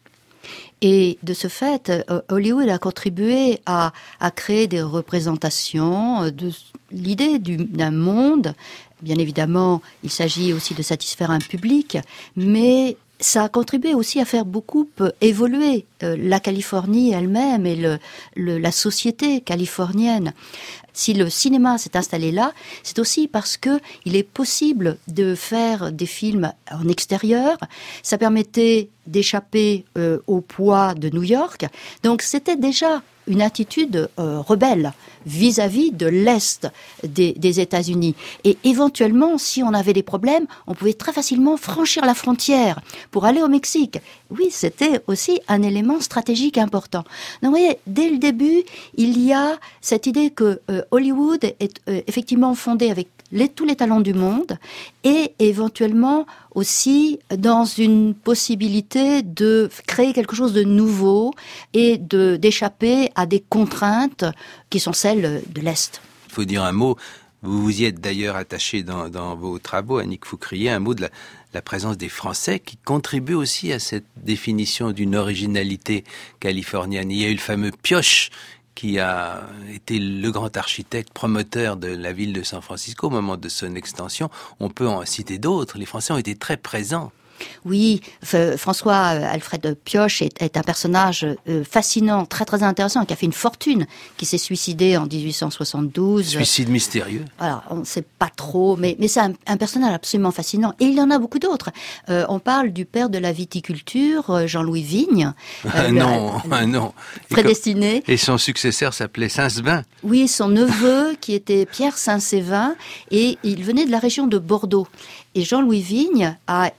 [SPEAKER 7] Et de ce fait, Hollywood a contribué à créer des représentations de l'idée d'un monde. Bien évidemment, il s'agit aussi de satisfaire un public, mais ça a contribué aussi à faire beaucoup évoluer la Californie elle-même et la société californienne. Si le cinéma s'est installé là, c'est aussi parce que il est possible de faire des films en extérieur. Ça permettait d'échapper au poids de New York. Donc c'était déjà une attitude rebelle vis-à-vis de l'Est des États-Unis. Et éventuellement, si on avait des problèmes, on pouvait très facilement franchir la frontière pour aller au Mexique. Oui, c'était aussi un élément stratégique important. Donc, vous voyez, dès le début, il y a cette idée que Hollywood est effectivement fondé avec tous les talents du monde et éventuellement aussi dans une possibilité de créer quelque chose de nouveau et d'échapper à des contraintes qui sont celles de l'Est.
[SPEAKER 5] Il faut dire un mot, vous vous y êtes d'ailleurs attaché dans vos travaux, Annick Foucrier, un mot de la présence des Français qui contribue aussi à cette définition d'une originalité californienne. Il y a eu le fameux Pioche qui a été le grand architecte promoteur de la ville de San Francisco au moment de son extension. On peut en citer d'autres. Les Français ont été très présents.
[SPEAKER 7] Oui, François Alfred Pioche est un personnage fascinant, très très intéressant, qui a fait une fortune, qui s'est suicidé en 1872.
[SPEAKER 5] Suicide mystérieux.
[SPEAKER 7] Alors, on ne sait pas trop, mais c'est un personnage absolument fascinant. Et il y en a beaucoup d'autres. On parle du père de la viticulture, Jean-Louis Vigne.
[SPEAKER 5] Non.
[SPEAKER 7] Prédestiné.
[SPEAKER 5] Et son successeur s'appelait Saint-Sévin.
[SPEAKER 7] Oui, son neveu, qui était Pierre Saint-Sévin, et il venait de la région de Bordeaux. Et Jean-Louis Vigne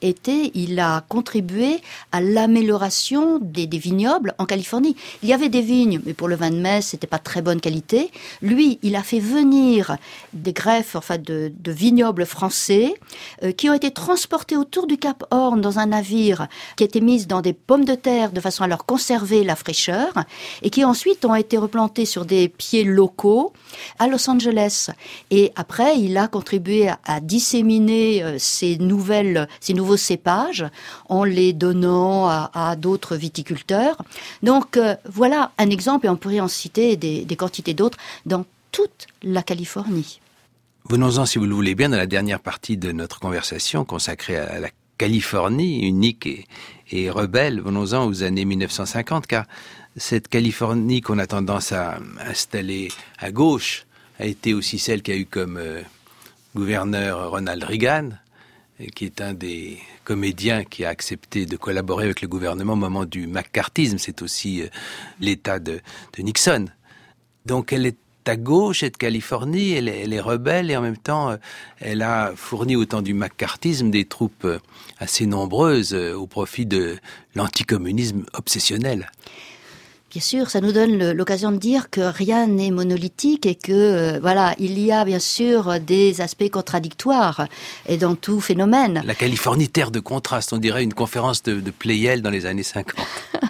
[SPEAKER 7] il a contribué à l'amélioration des vignobles en Californie. Il y avait des vignes, mais pour le vin de Metz, c'était pas de très bonne qualité. Lui, il a fait venir des greffes, de vignobles français, qui ont été transportés autour du Cap Horn dans un navire, qui a été mis dans des pommes de terre de façon à leur conserver la fraîcheur, et qui ensuite ont été replantés sur des pieds locaux à Los Angeles. Et après, il a contribué à disséminer ces nouveaux cépages en les donnant à d'autres viticulteurs. Donc voilà un exemple, et on pourrait en citer des quantités d'autres dans toute la Californie.
[SPEAKER 5] Venons-en, si vous le voulez bien, dans la dernière partie de notre conversation consacrée à la Californie, unique et rebelle. Venons-en aux années 1950, car cette Californie qu'on a tendance à installer à gauche a été aussi celle qui a eu comme gouverneur Ronald Reagan, qui est un des comédiens qui a accepté de collaborer avec le gouvernement au moment du McCarthyisme. C'est aussi l'État de Nixon. Donc elle est à gauche, cette Californie, elle est rebelle, et en même temps, elle a fourni au temps du McCarthyisme des troupes assez nombreuses au profit de l'anticommunisme obsessionnel.
[SPEAKER 7] Bien sûr, ça nous donne l'occasion de dire que rien n'est monolithique et que il y a bien sûr des aspects contradictoires et dans tout phénomène.
[SPEAKER 5] La Californie, terre de contraste, on dirait une conférence de Pleyel dans les années 50.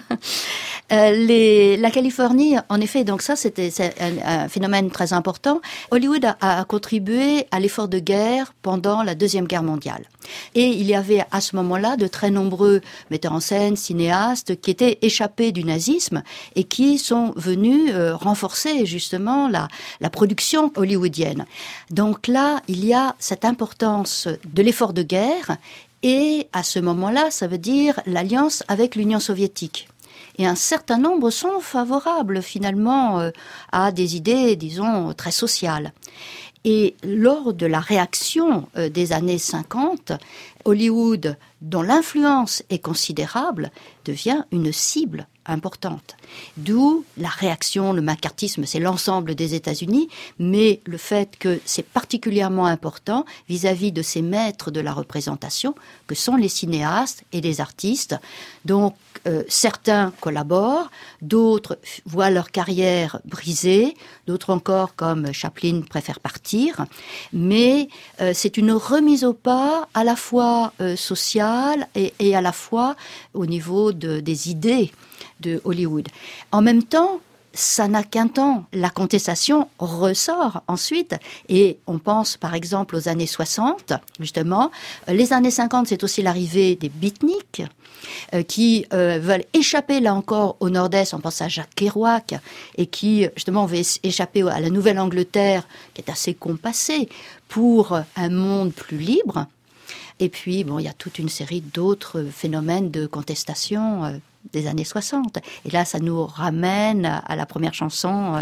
[SPEAKER 7] La Californie, en effet, donc c'est un phénomène très important. Hollywood a contribué à l'effort de guerre pendant la Deuxième Guerre mondiale. Et il y avait à ce moment-là de très nombreux metteurs en scène, cinéastes qui étaient échappés du nazisme et qui sont venus renforcer justement la production hollywoodienne. Donc là, il y a cette importance de l'effort de guerre, et à ce moment-là, ça veut dire l'alliance avec l'Union soviétique. Et un certain nombre sont favorables finalement à des idées, disons, très sociales. Et lors de la réaction des années 50, Hollywood, dont l'influence est considérable, devient une cible importante. D'où la réaction, le macartisme, c'est l'ensemble des États-Unis, mais le fait que c'est particulièrement important vis-à-vis de ces maîtres de la représentation, que sont les cinéastes et les artistes. Donc, certains collaborent, d'autres voient leur carrière brisée, d'autres encore, comme Chaplin, préfèrent partir. Mais c'est une remise au pas à la fois sociale et à la fois au niveau des idées de Hollywood. En même temps, ça n'a qu'un temps. La contestation ressort ensuite. Et on pense par exemple aux années 60, justement. Les années 50, c'est aussi l'arrivée des beatniks qui veulent échapper là encore au Nord-Est. On pense à Jacques Kerouac et qui justement veut échapper à la Nouvelle-Angleterre, qui est assez compassée, pour un monde plus libre. Et puis, il y a toute une série d'autres phénomènes de contestation des années 60. Et là, ça nous ramène à la première chanson,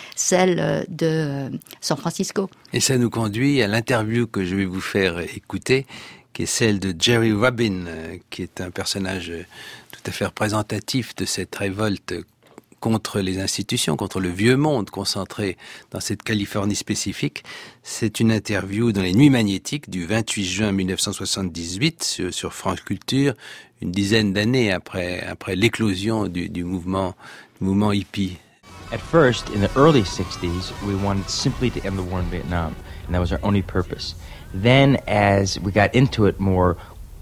[SPEAKER 7] celle de San Francisco.
[SPEAKER 5] Et ça nous conduit à l'interview que je vais vous faire écouter, qui est celle de Jerry Rubin, qui est un personnage tout à fait représentatif de cette révolte contre les institutions, contre le vieux monde concentré dans cette Californie spécifique. C'est une interview dans les Nuits magnétiques du 28 juin 1978 sur France Culture, une dizaine d'années après l'éclosion du mouvement hippie.
[SPEAKER 10] At first, in the early 60s, we wanted simply to end the war in Vietnam, and that was our only purpose. Then, as we got into it more,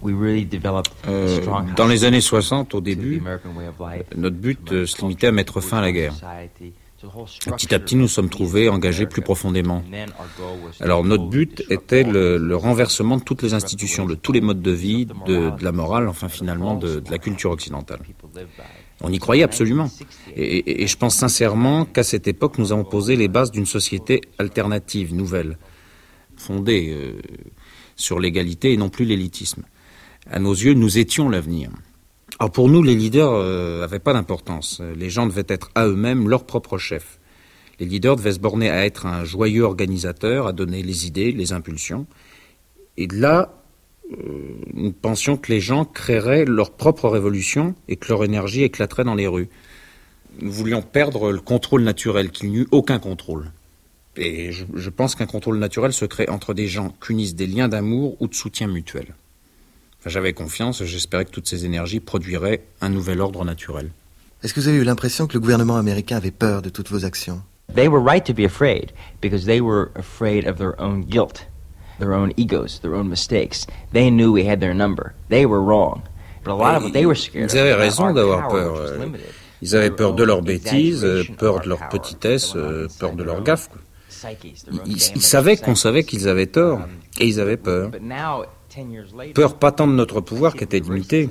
[SPEAKER 11] dans les années 60, au début, notre but se limitait à mettre fin à la guerre. Petit à petit, nous sommes trouvés engagés plus profondément. Alors, notre but était le renversement de toutes les institutions, de tous les modes de vie, de la morale, enfin finalement de la culture occidentale. On y croyait absolument. Et je pense sincèrement qu'à cette époque, nous avons posé les bases d'une société alternative, nouvelle, fondée sur l'égalité et non plus l'élitisme. À nos yeux, nous étions l'avenir. Alors pour nous, les leaders n'avaient pas d'importance. Les gens devaient être à eux-mêmes leurs propres chefs. Les leaders devaient se borner à être un joyeux organisateur, à donner les idées, les impulsions. Et de là, nous pensions que les gens créeraient leur propre révolution et que leur énergie éclaterait dans les rues. Nous voulions perdre le contrôle naturel, qu'il n'y eût aucun contrôle. Et je pense qu'un contrôle naturel se crée entre des gens qu'unissent des liens d'amour ou de soutien mutuel. Enfin, j'avais confiance, j'espérais que toutes ces énergies produiraient un nouvel ordre naturel.
[SPEAKER 12] Est-ce que vous avez eu l'impression que le gouvernement américain avait peur de toutes vos actions?
[SPEAKER 10] They were right to be afraid, because they were afraid of their own guilt, their own egos, their own mistakes. They knew we had their number. They were wrong. But a lot of what they were scared of,
[SPEAKER 11] ils avaient raison d'avoir peur. Ils avaient peur de leurs bêtises, peur de leur petitesse, peur de leurs gaffes. Ils savaient qu'on savait qu'ils avaient tort, et ils avaient peur. Peur pas tant de notre pouvoir qui était limité,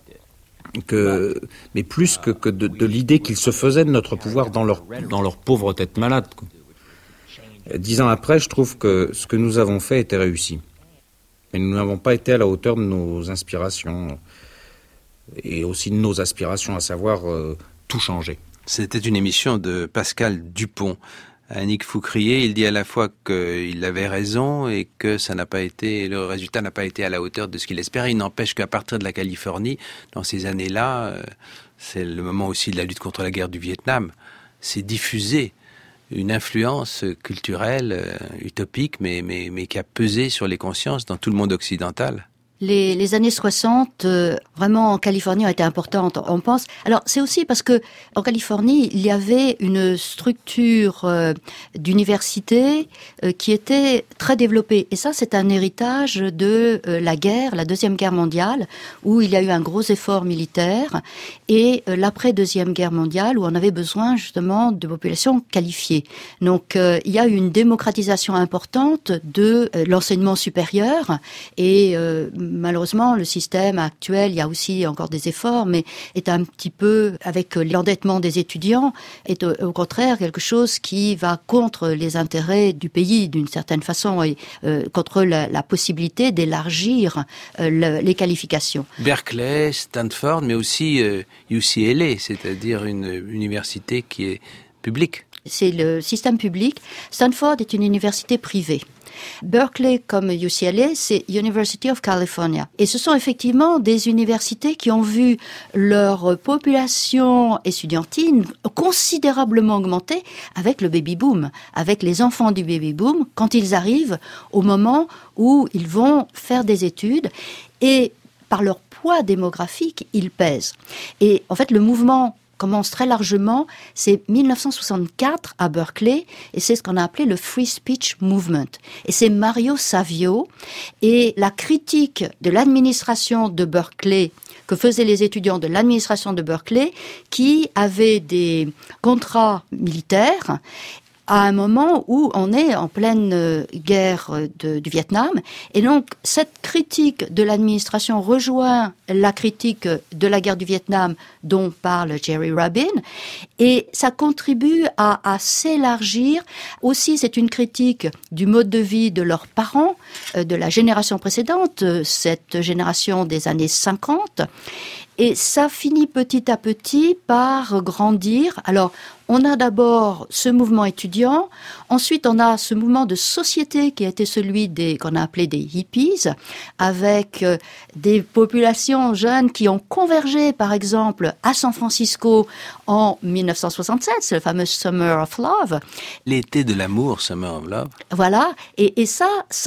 [SPEAKER 11] mais plus que de l'idée qu'ils se faisaient de notre pouvoir dans leur pauvre tête malade. 10 ans après, je trouve que ce que nous avons fait était réussi. Mais nous n'avons pas été à la hauteur de nos inspirations et aussi de nos aspirations, à savoir tout changer.
[SPEAKER 5] C'était une émission de Pascal Dupont. Annick Foucrier, il dit à la fois qu'il avait raison et que le résultat n'a pas été à la hauteur de ce qu'il espérait. Il n'empêche qu'à partir de la Californie, dans ces années-là, c'est le moment aussi de la lutte contre la guerre du Vietnam, s'est diffusée une influence culturelle utopique, mais qui a pesé sur les consciences dans tout le monde occidental.
[SPEAKER 7] Les années 60, vraiment en Californie, ont été importantes, on pense. Alors, c'est aussi parce que en Californie, il y avait une structure d'université qui était très développée. Et ça, c'est un héritage de la guerre, la Deuxième Guerre mondiale, où il y a eu un gros effort militaire, et l'après-Deuxième Guerre mondiale, où on avait besoin justement de populations qualifiées. Donc, il y a eu une démocratisation importante de l'enseignement supérieur, et malheureusement, le système actuel, il y a aussi encore des efforts, mais est un petit peu, avec l'endettement des étudiants, est au contraire quelque chose qui va contre les intérêts du pays d'une certaine façon et contre la possibilité d'élargir les qualifications.
[SPEAKER 5] Berkeley, Stanford, mais aussi UCLA, c'est-à-dire une université qui est publique.
[SPEAKER 7] C'est le système public. Stanford est une université privée. Berkeley, comme UCLA, c'est University of California. Et ce sont effectivement des universités qui ont vu leur population estudiantine considérablement augmenter avec le baby-boom, avec les enfants du baby-boom, quand ils arrivent au moment où ils vont faire des études. Et par leur poids démographique, ils pèsent. Et en fait, le mouvement commence très largement, c'est 1964 à Berkeley, et c'est ce qu'on a appelé le Free Speech Movement. Et c'est Mario Savio, et la critique de l'administration de Berkeley, que faisaient les étudiants de l'administration de Berkeley, qui avaient des contrats militaires, à un moment où on est en pleine guerre du Vietnam. Et donc, cette critique de l'administration rejoint la critique de la guerre du Vietnam dont parle Jerry Rabin. Et ça contribue à s'élargir. Aussi, c'est une critique du mode de vie de leurs parents, de la génération précédente, cette génération des années 50. Et ça finit petit à petit par grandir. Alors, on a d'abord ce mouvement étudiant, ensuite on a ce mouvement de société qui a été celui qu'on a appelé des hippies, avec des populations jeunes qui ont convergé, par exemple, à San Francisco en 1967, c'est le fameux Summer of Love.
[SPEAKER 5] L'été de l'amour, Summer of Love.
[SPEAKER 7] Voilà, et ça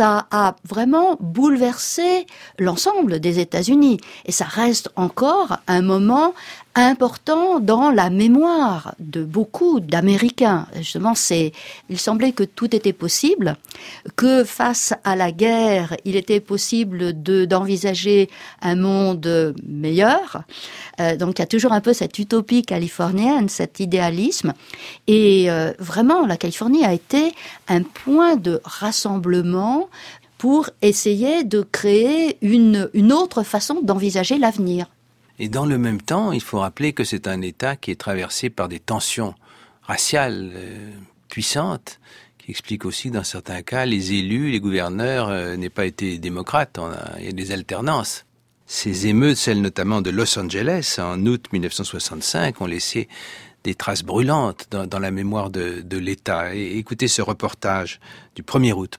[SPEAKER 7] a vraiment bouleversé l'ensemble des États-Unis. Et ça reste encore un moment important dans la mémoire de beaucoup d'Américains. Justement, il semblait que tout était possible, que face à la guerre, il était possible d'envisager un monde meilleur. Donc, il y a toujours un peu cette utopie californienne, cet idéalisme. Et vraiment, la Californie a été un point de rassemblement pour essayer de créer une autre façon d'envisager l'avenir.
[SPEAKER 5] Et dans le même temps, il faut rappeler que c'est un État qui est traversé par des tensions raciales puissantes, qui expliquent aussi, dans certains cas, les élus, les gouverneurs n'aient pas été démocrates. Il y a des alternances. Ces émeutes, celles notamment de Los Angeles, en août 1965, ont laissé des traces brûlantes dans la mémoire de l'État. Et écoutez ce reportage du 1er août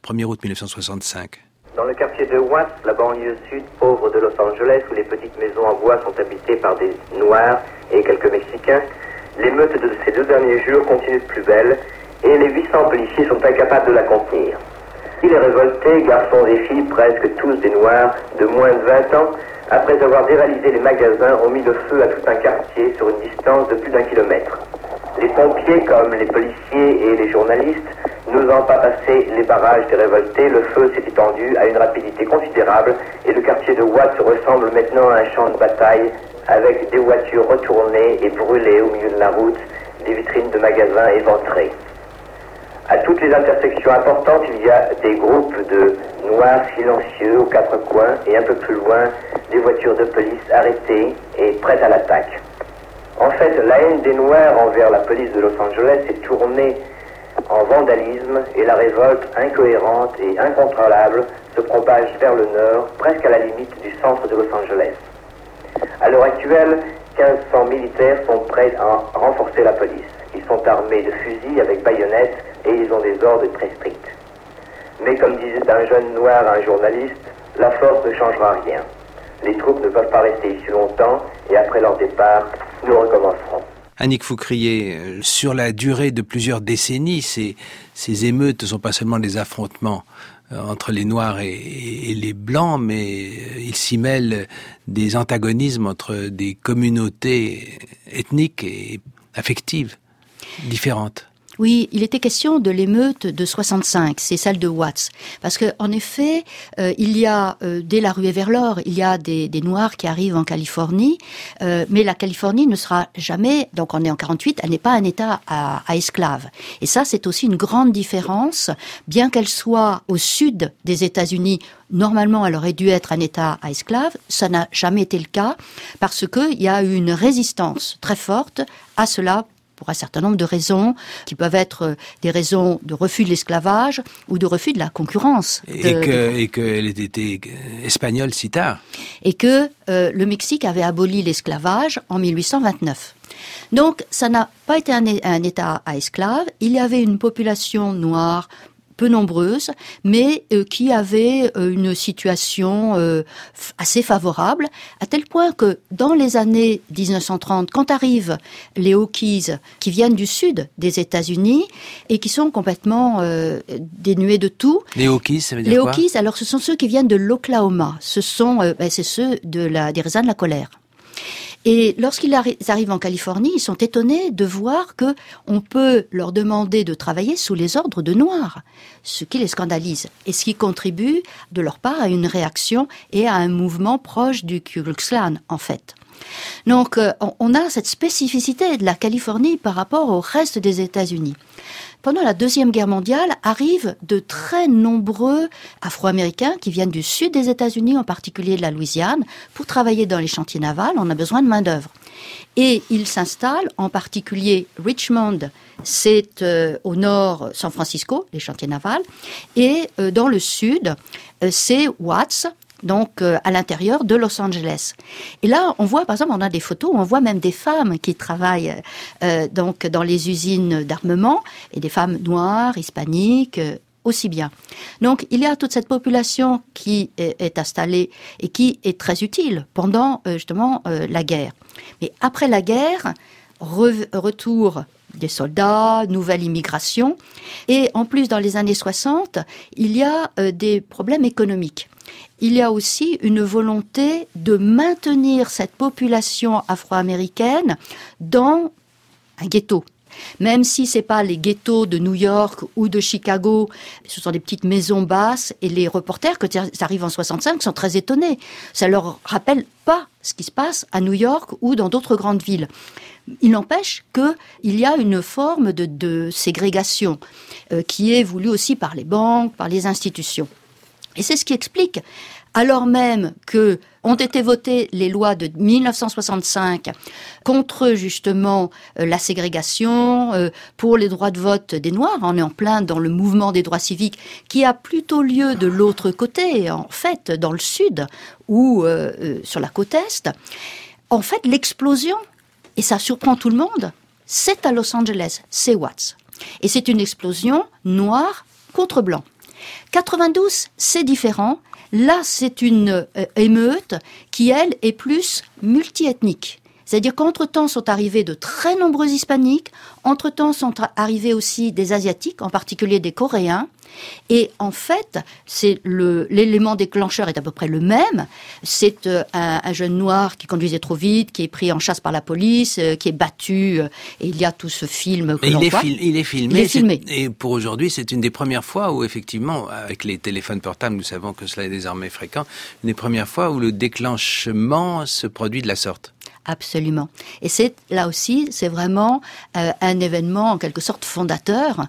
[SPEAKER 5] 1965.
[SPEAKER 13] Dans le quartier de Watts, la banlieue sud pauvre de Los Angeles, où les petites maisons en bois sont habitées par des Noirs et quelques Mexicains, l'émeute de ces 2 derniers jours continue de plus belle et les 800 policiers sont incapables de la contenir. Les révoltés, garçons et filles, presque tous des Noirs de moins de 20 ans, après avoir dévalisé les magasins, ont mis le feu à tout un quartier sur une distance de plus d'1 kilomètre. Les pompiers, comme les policiers et les journalistes, n'osant pas passer les barrages des révoltés, le feu s'est étendu à une rapidité considérable et le quartier de Watts ressemble maintenant à un champ de bataille avec des voitures retournées et brûlées au milieu de la route, des vitrines de magasins éventrées. À toutes les intersections importantes, il y a des groupes de Noirs silencieux aux 4 coins et un peu plus loin, des voitures de police arrêtées et prêtes à l'attaque. En fait, la haine des Noirs envers la police de Los Angeles est tournée en vandalisme et la révolte incohérente et incontrôlable se propage vers le nord, presque à la limite du centre de Los Angeles. À l'heure actuelle, 1500 militaires sont prêts à renforcer la police. Ils sont armés de fusils avec baïonnettes et ils ont des ordres très stricts. Mais comme disait un jeune noir à un journaliste, la force ne changera rien. Les troupes ne peuvent pas rester ici longtemps et après leur départ, nous recommencerons.
[SPEAKER 5] Annick Foucrier, sur la durée de plusieurs décennies, ces émeutes ne sont pas seulement des affrontements entre les Noirs et les Blancs, mais il s'y mêle des antagonismes entre des communautés ethniques et affectives différentes.
[SPEAKER 7] Oui, il était question de l'émeute de 65, c'est celle de Watts. Parce que, en effet, il y a, dès la ruée vers l'or, il y a des Noirs qui arrivent en Californie, mais la Californie ne sera jamais, donc on est en 48, elle n'est pas un État à esclaves. Et ça, c'est aussi une grande différence, bien qu'elle soit au sud des États-Unis. Normalement, elle aurait dû être un État à esclaves. Ça n'a jamais été le cas, parce qu'il y a eu une résistance très forte à cela, pour un certain nombre de raisons, qui peuvent être des raisons de refus de l'esclavage ou de refus de la concurrence.
[SPEAKER 5] Et qu'elle était espagnole si tard.
[SPEAKER 7] Et que le Mexique avait aboli l'esclavage en 1829. Donc, ça n'a pas été un État à esclaves. Il y avait une population noire peu nombreuse, mais qui avait une situation assez favorable, à tel point que dans les années 1930, quand arrivent les Hokies qui viennent du sud des États-Unis et qui sont complètement dénués de tout.
[SPEAKER 5] Les Hokies, ça veut dire quoi ?
[SPEAKER 7] Les Hokies, alors ce sont ceux qui viennent de l'Oklahoma. Ce sont, c'est ceux des raisins de la colère. Et lorsqu'ils arrivent en Californie, ils sont étonnés de voir que on peut leur demander de travailler sous les ordres de Noirs, ce qui les scandalise et ce qui contribue de leur part à une réaction et à un mouvement proche du Ku Klux Klan, en fait. Donc, on a cette spécificité de la Californie par rapport au reste des États-Unis. Pendant la Deuxième Guerre mondiale, arrivent de très nombreux Afro-Américains qui viennent du sud des États-Unis, en particulier de la Louisiane, pour travailler dans les chantiers navals. On a besoin de main-d'œuvre. Et ils s'installent, en particulier Richmond, c'est au nord San Francisco, les chantiers navals, et dans le sud, c'est Watts, donc à l'intérieur de Los Angeles. Et là, on voit, par exemple, on a des photos où on voit même des femmes qui travaillent donc dans les usines d'armement, et des femmes noires, hispaniques, aussi bien. Donc, il y a toute cette population qui est installée et qui est très utile pendant, justement, la guerre. Mais après la guerre, retour des soldats, nouvelle immigration, et en plus, dans les années 60, il y a des problèmes économiques. Il y a aussi une volonté de maintenir cette population afro-américaine dans un ghetto. Même si c'est pas les ghettos de New York ou de Chicago, ce sont des petites maisons basses, et les reporters, quand ils arrivent en 65, sont très étonnés. Ça leur rappelle pas ce qui se passe à New York ou dans d'autres grandes villes. Il n'empêche qu'il y a une forme de ségrégation qui est voulue aussi par les banques, par les institutions. Et c'est ce qui explique alors même que ont été votées les lois de 1965 contre justement la ségrégation, pour les droits de vote des Noirs. On est en plein dans le mouvement des droits civiques qui a plutôt lieu de l'autre côté, en fait, dans le sud ou sur la côte est. En fait, l'explosion, et ça surprend tout le monde, c'est à Los Angeles, c'est Watts. Et c'est une explosion noire contre blanc. 92, c'est différent. Là, c'est une émeute qui, elle, est plus multiethnique. C'est-à-dire qu'entre-temps sont arrivés de très nombreux hispaniques, entre-temps sont arrivés aussi des asiatiques, en particulier des coréens. Et en fait, c'est l'élément déclencheur est à peu près le même. C'est un jeune noir qui conduisait trop vite, qui est pris en chasse par la police, qui est battu. Et il y a tout ce film que l'on voit.
[SPEAKER 5] Il est filmé. Et pour aujourd'hui, c'est une des premières fois où, effectivement, avec les téléphones portables, nous savons que cela est désormais fréquent, une des premières fois où le déclenchement se produit de la sorte.
[SPEAKER 7] Absolument. Et là aussi, c'est vraiment un événement en quelque sorte fondateur.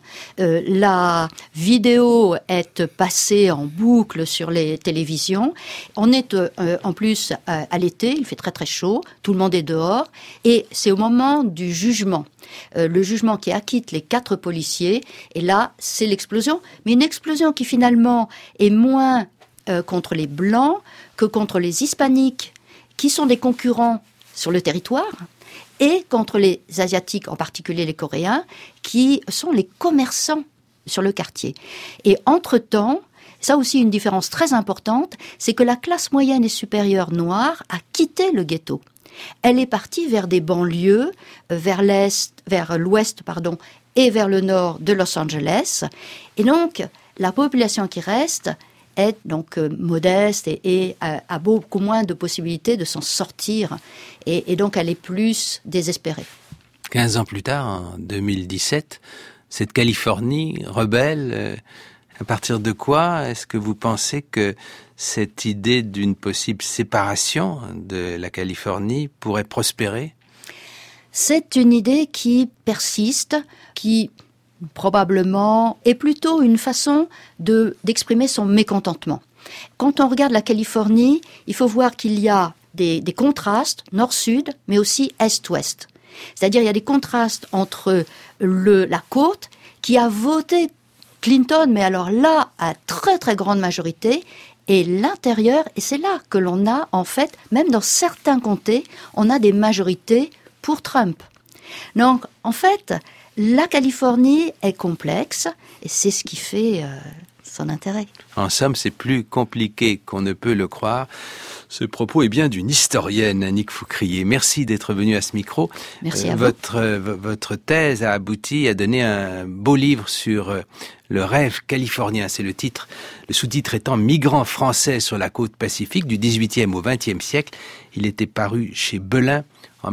[SPEAKER 7] La vidéo est passée en boucle sur les télévisions. On est en plus à l'été, il fait très très chaud, tout le monde est dehors, et c'est au moment du jugement. Le jugement qui acquitte les 4 policiers, et là, c'est l'explosion. Mais une explosion qui finalement est moins contre les Blancs que contre les Hispaniques, qui sont des concurrents sur le territoire, et contre les Asiatiques, en particulier les Coréens, qui sont les commerçants sur le quartier. Et entre-temps, ça aussi une différence très importante, c'est que la classe moyenne et supérieure noire a quitté le ghetto. Elle est partie vers des banlieues, vers l'ouest, et vers le nord de Los Angeles. Et donc, la population qui reste est donc modeste et a beaucoup moins de possibilités de s'en sortir. Et donc, elle est plus désespérée.
[SPEAKER 5] 15 ans plus tard, en 2017, cette Californie rebelle, à partir de quoi est-ce que vous pensez que cette idée d'une possible séparation de la Californie pourrait prospérer?
[SPEAKER 7] C'est une idée qui persiste, qui probablement est plutôt une façon d'exprimer son mécontentement. Quand on regarde la Californie, il faut voir qu'il y a des contrastes nord-sud, mais aussi est-ouest. C'est-à-dire il y a des contrastes entre la côte qui a voté Clinton, mais alors là, à très très grande majorité, et l'intérieur, et c'est là que l'on a en fait, même dans certains comtés, on a des majorités pour Trump. Donc en fait, la Californie est complexe et c'est ce qui fait son intérêt.
[SPEAKER 5] En somme, c'est plus compliqué qu'on ne peut le croire. Ce propos est bien d'une historienne, Annick Foucrier. Merci d'être venue à ce micro.
[SPEAKER 7] Merci à vous.
[SPEAKER 5] Votre thèse a abouti à donner un beau livre sur le rêve californien. C'est le titre. Le sous-titre étant « Migrants français sur la côte pacifique du XVIIIe au XXe siècle ». Il était paru chez Belin en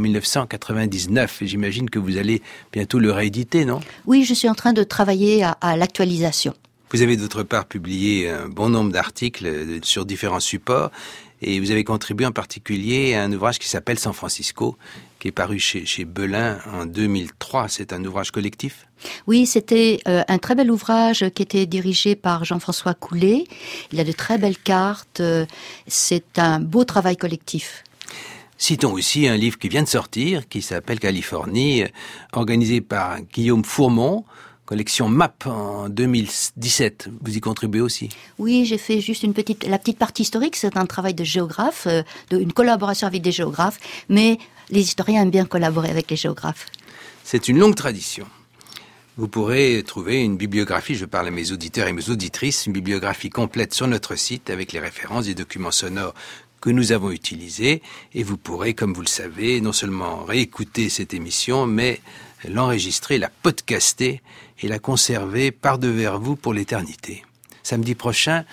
[SPEAKER 5] 1999. Et j'imagine que vous allez bientôt le rééditer, non?
[SPEAKER 7] Oui, je suis en train de travailler à l'actualisation.
[SPEAKER 5] Vous avez d'autre part publié un bon nombre d'articles sur différents supports et vous avez contribué en particulier à un ouvrage qui s'appelle San Francisco, qui est paru chez Belin en 2003. C'est un ouvrage collectif?
[SPEAKER 7] Oui, c'était un très bel ouvrage qui était dirigé par Jean-François Coulet. Il a de très belles cartes. C'est un beau travail collectif.
[SPEAKER 5] Citons aussi un livre qui vient de sortir, qui s'appelle Californie, organisé par Guillaume Fourmont, collection MAP en 2017. Vous y contribuez aussi?
[SPEAKER 7] Oui, j'ai fait juste la petite partie historique. C'est un travail de géographe, une collaboration avec des géographes, mais les historiens aiment bien collaborer avec les géographes.
[SPEAKER 5] C'est une longue tradition. Vous pourrez trouver une bibliographie, je parle à mes auditeurs et mes auditrices, une bibliographie complète sur notre site avec les références et documents sonores que nous avons utilisés, et vous pourrez, comme vous le savez, non seulement réécouter cette émission, mais l'enregistrer, la podcaster et la conserver par-devers vous pour l'éternité. Samedi prochain,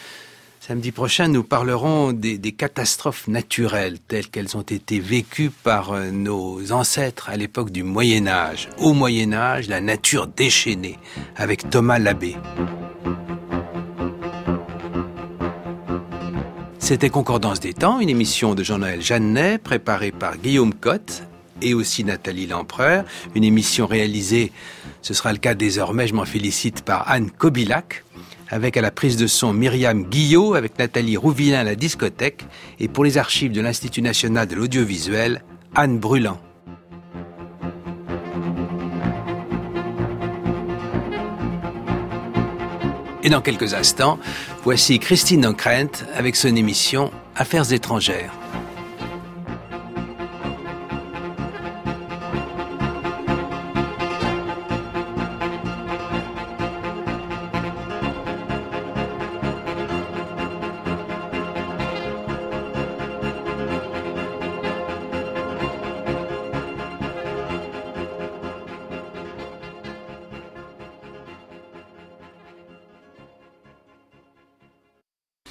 [SPEAKER 5] nous parlerons des catastrophes naturelles telles qu'elles ont été vécues par nos ancêtres à l'époque du Moyen-Âge. Au Moyen-Âge, la nature déchaînée, avec Thomas Labbé. C'était Concordance des temps, une émission de Jean-Noël Jeannet, préparée par Guillaume Cotte et aussi Nathalie Lempereur. Une émission réalisée, ce sera le cas désormais, je m'en félicite, par Anne Kobilac, avec à la prise de son Myriam Guillot, avec Nathalie Rouvillain à la discothèque, et pour les archives de l'Institut national de l'audiovisuel, Anne Brûlant. Et dans quelques instants, voici Christine Ockrent avec son émission Affaires étrangères.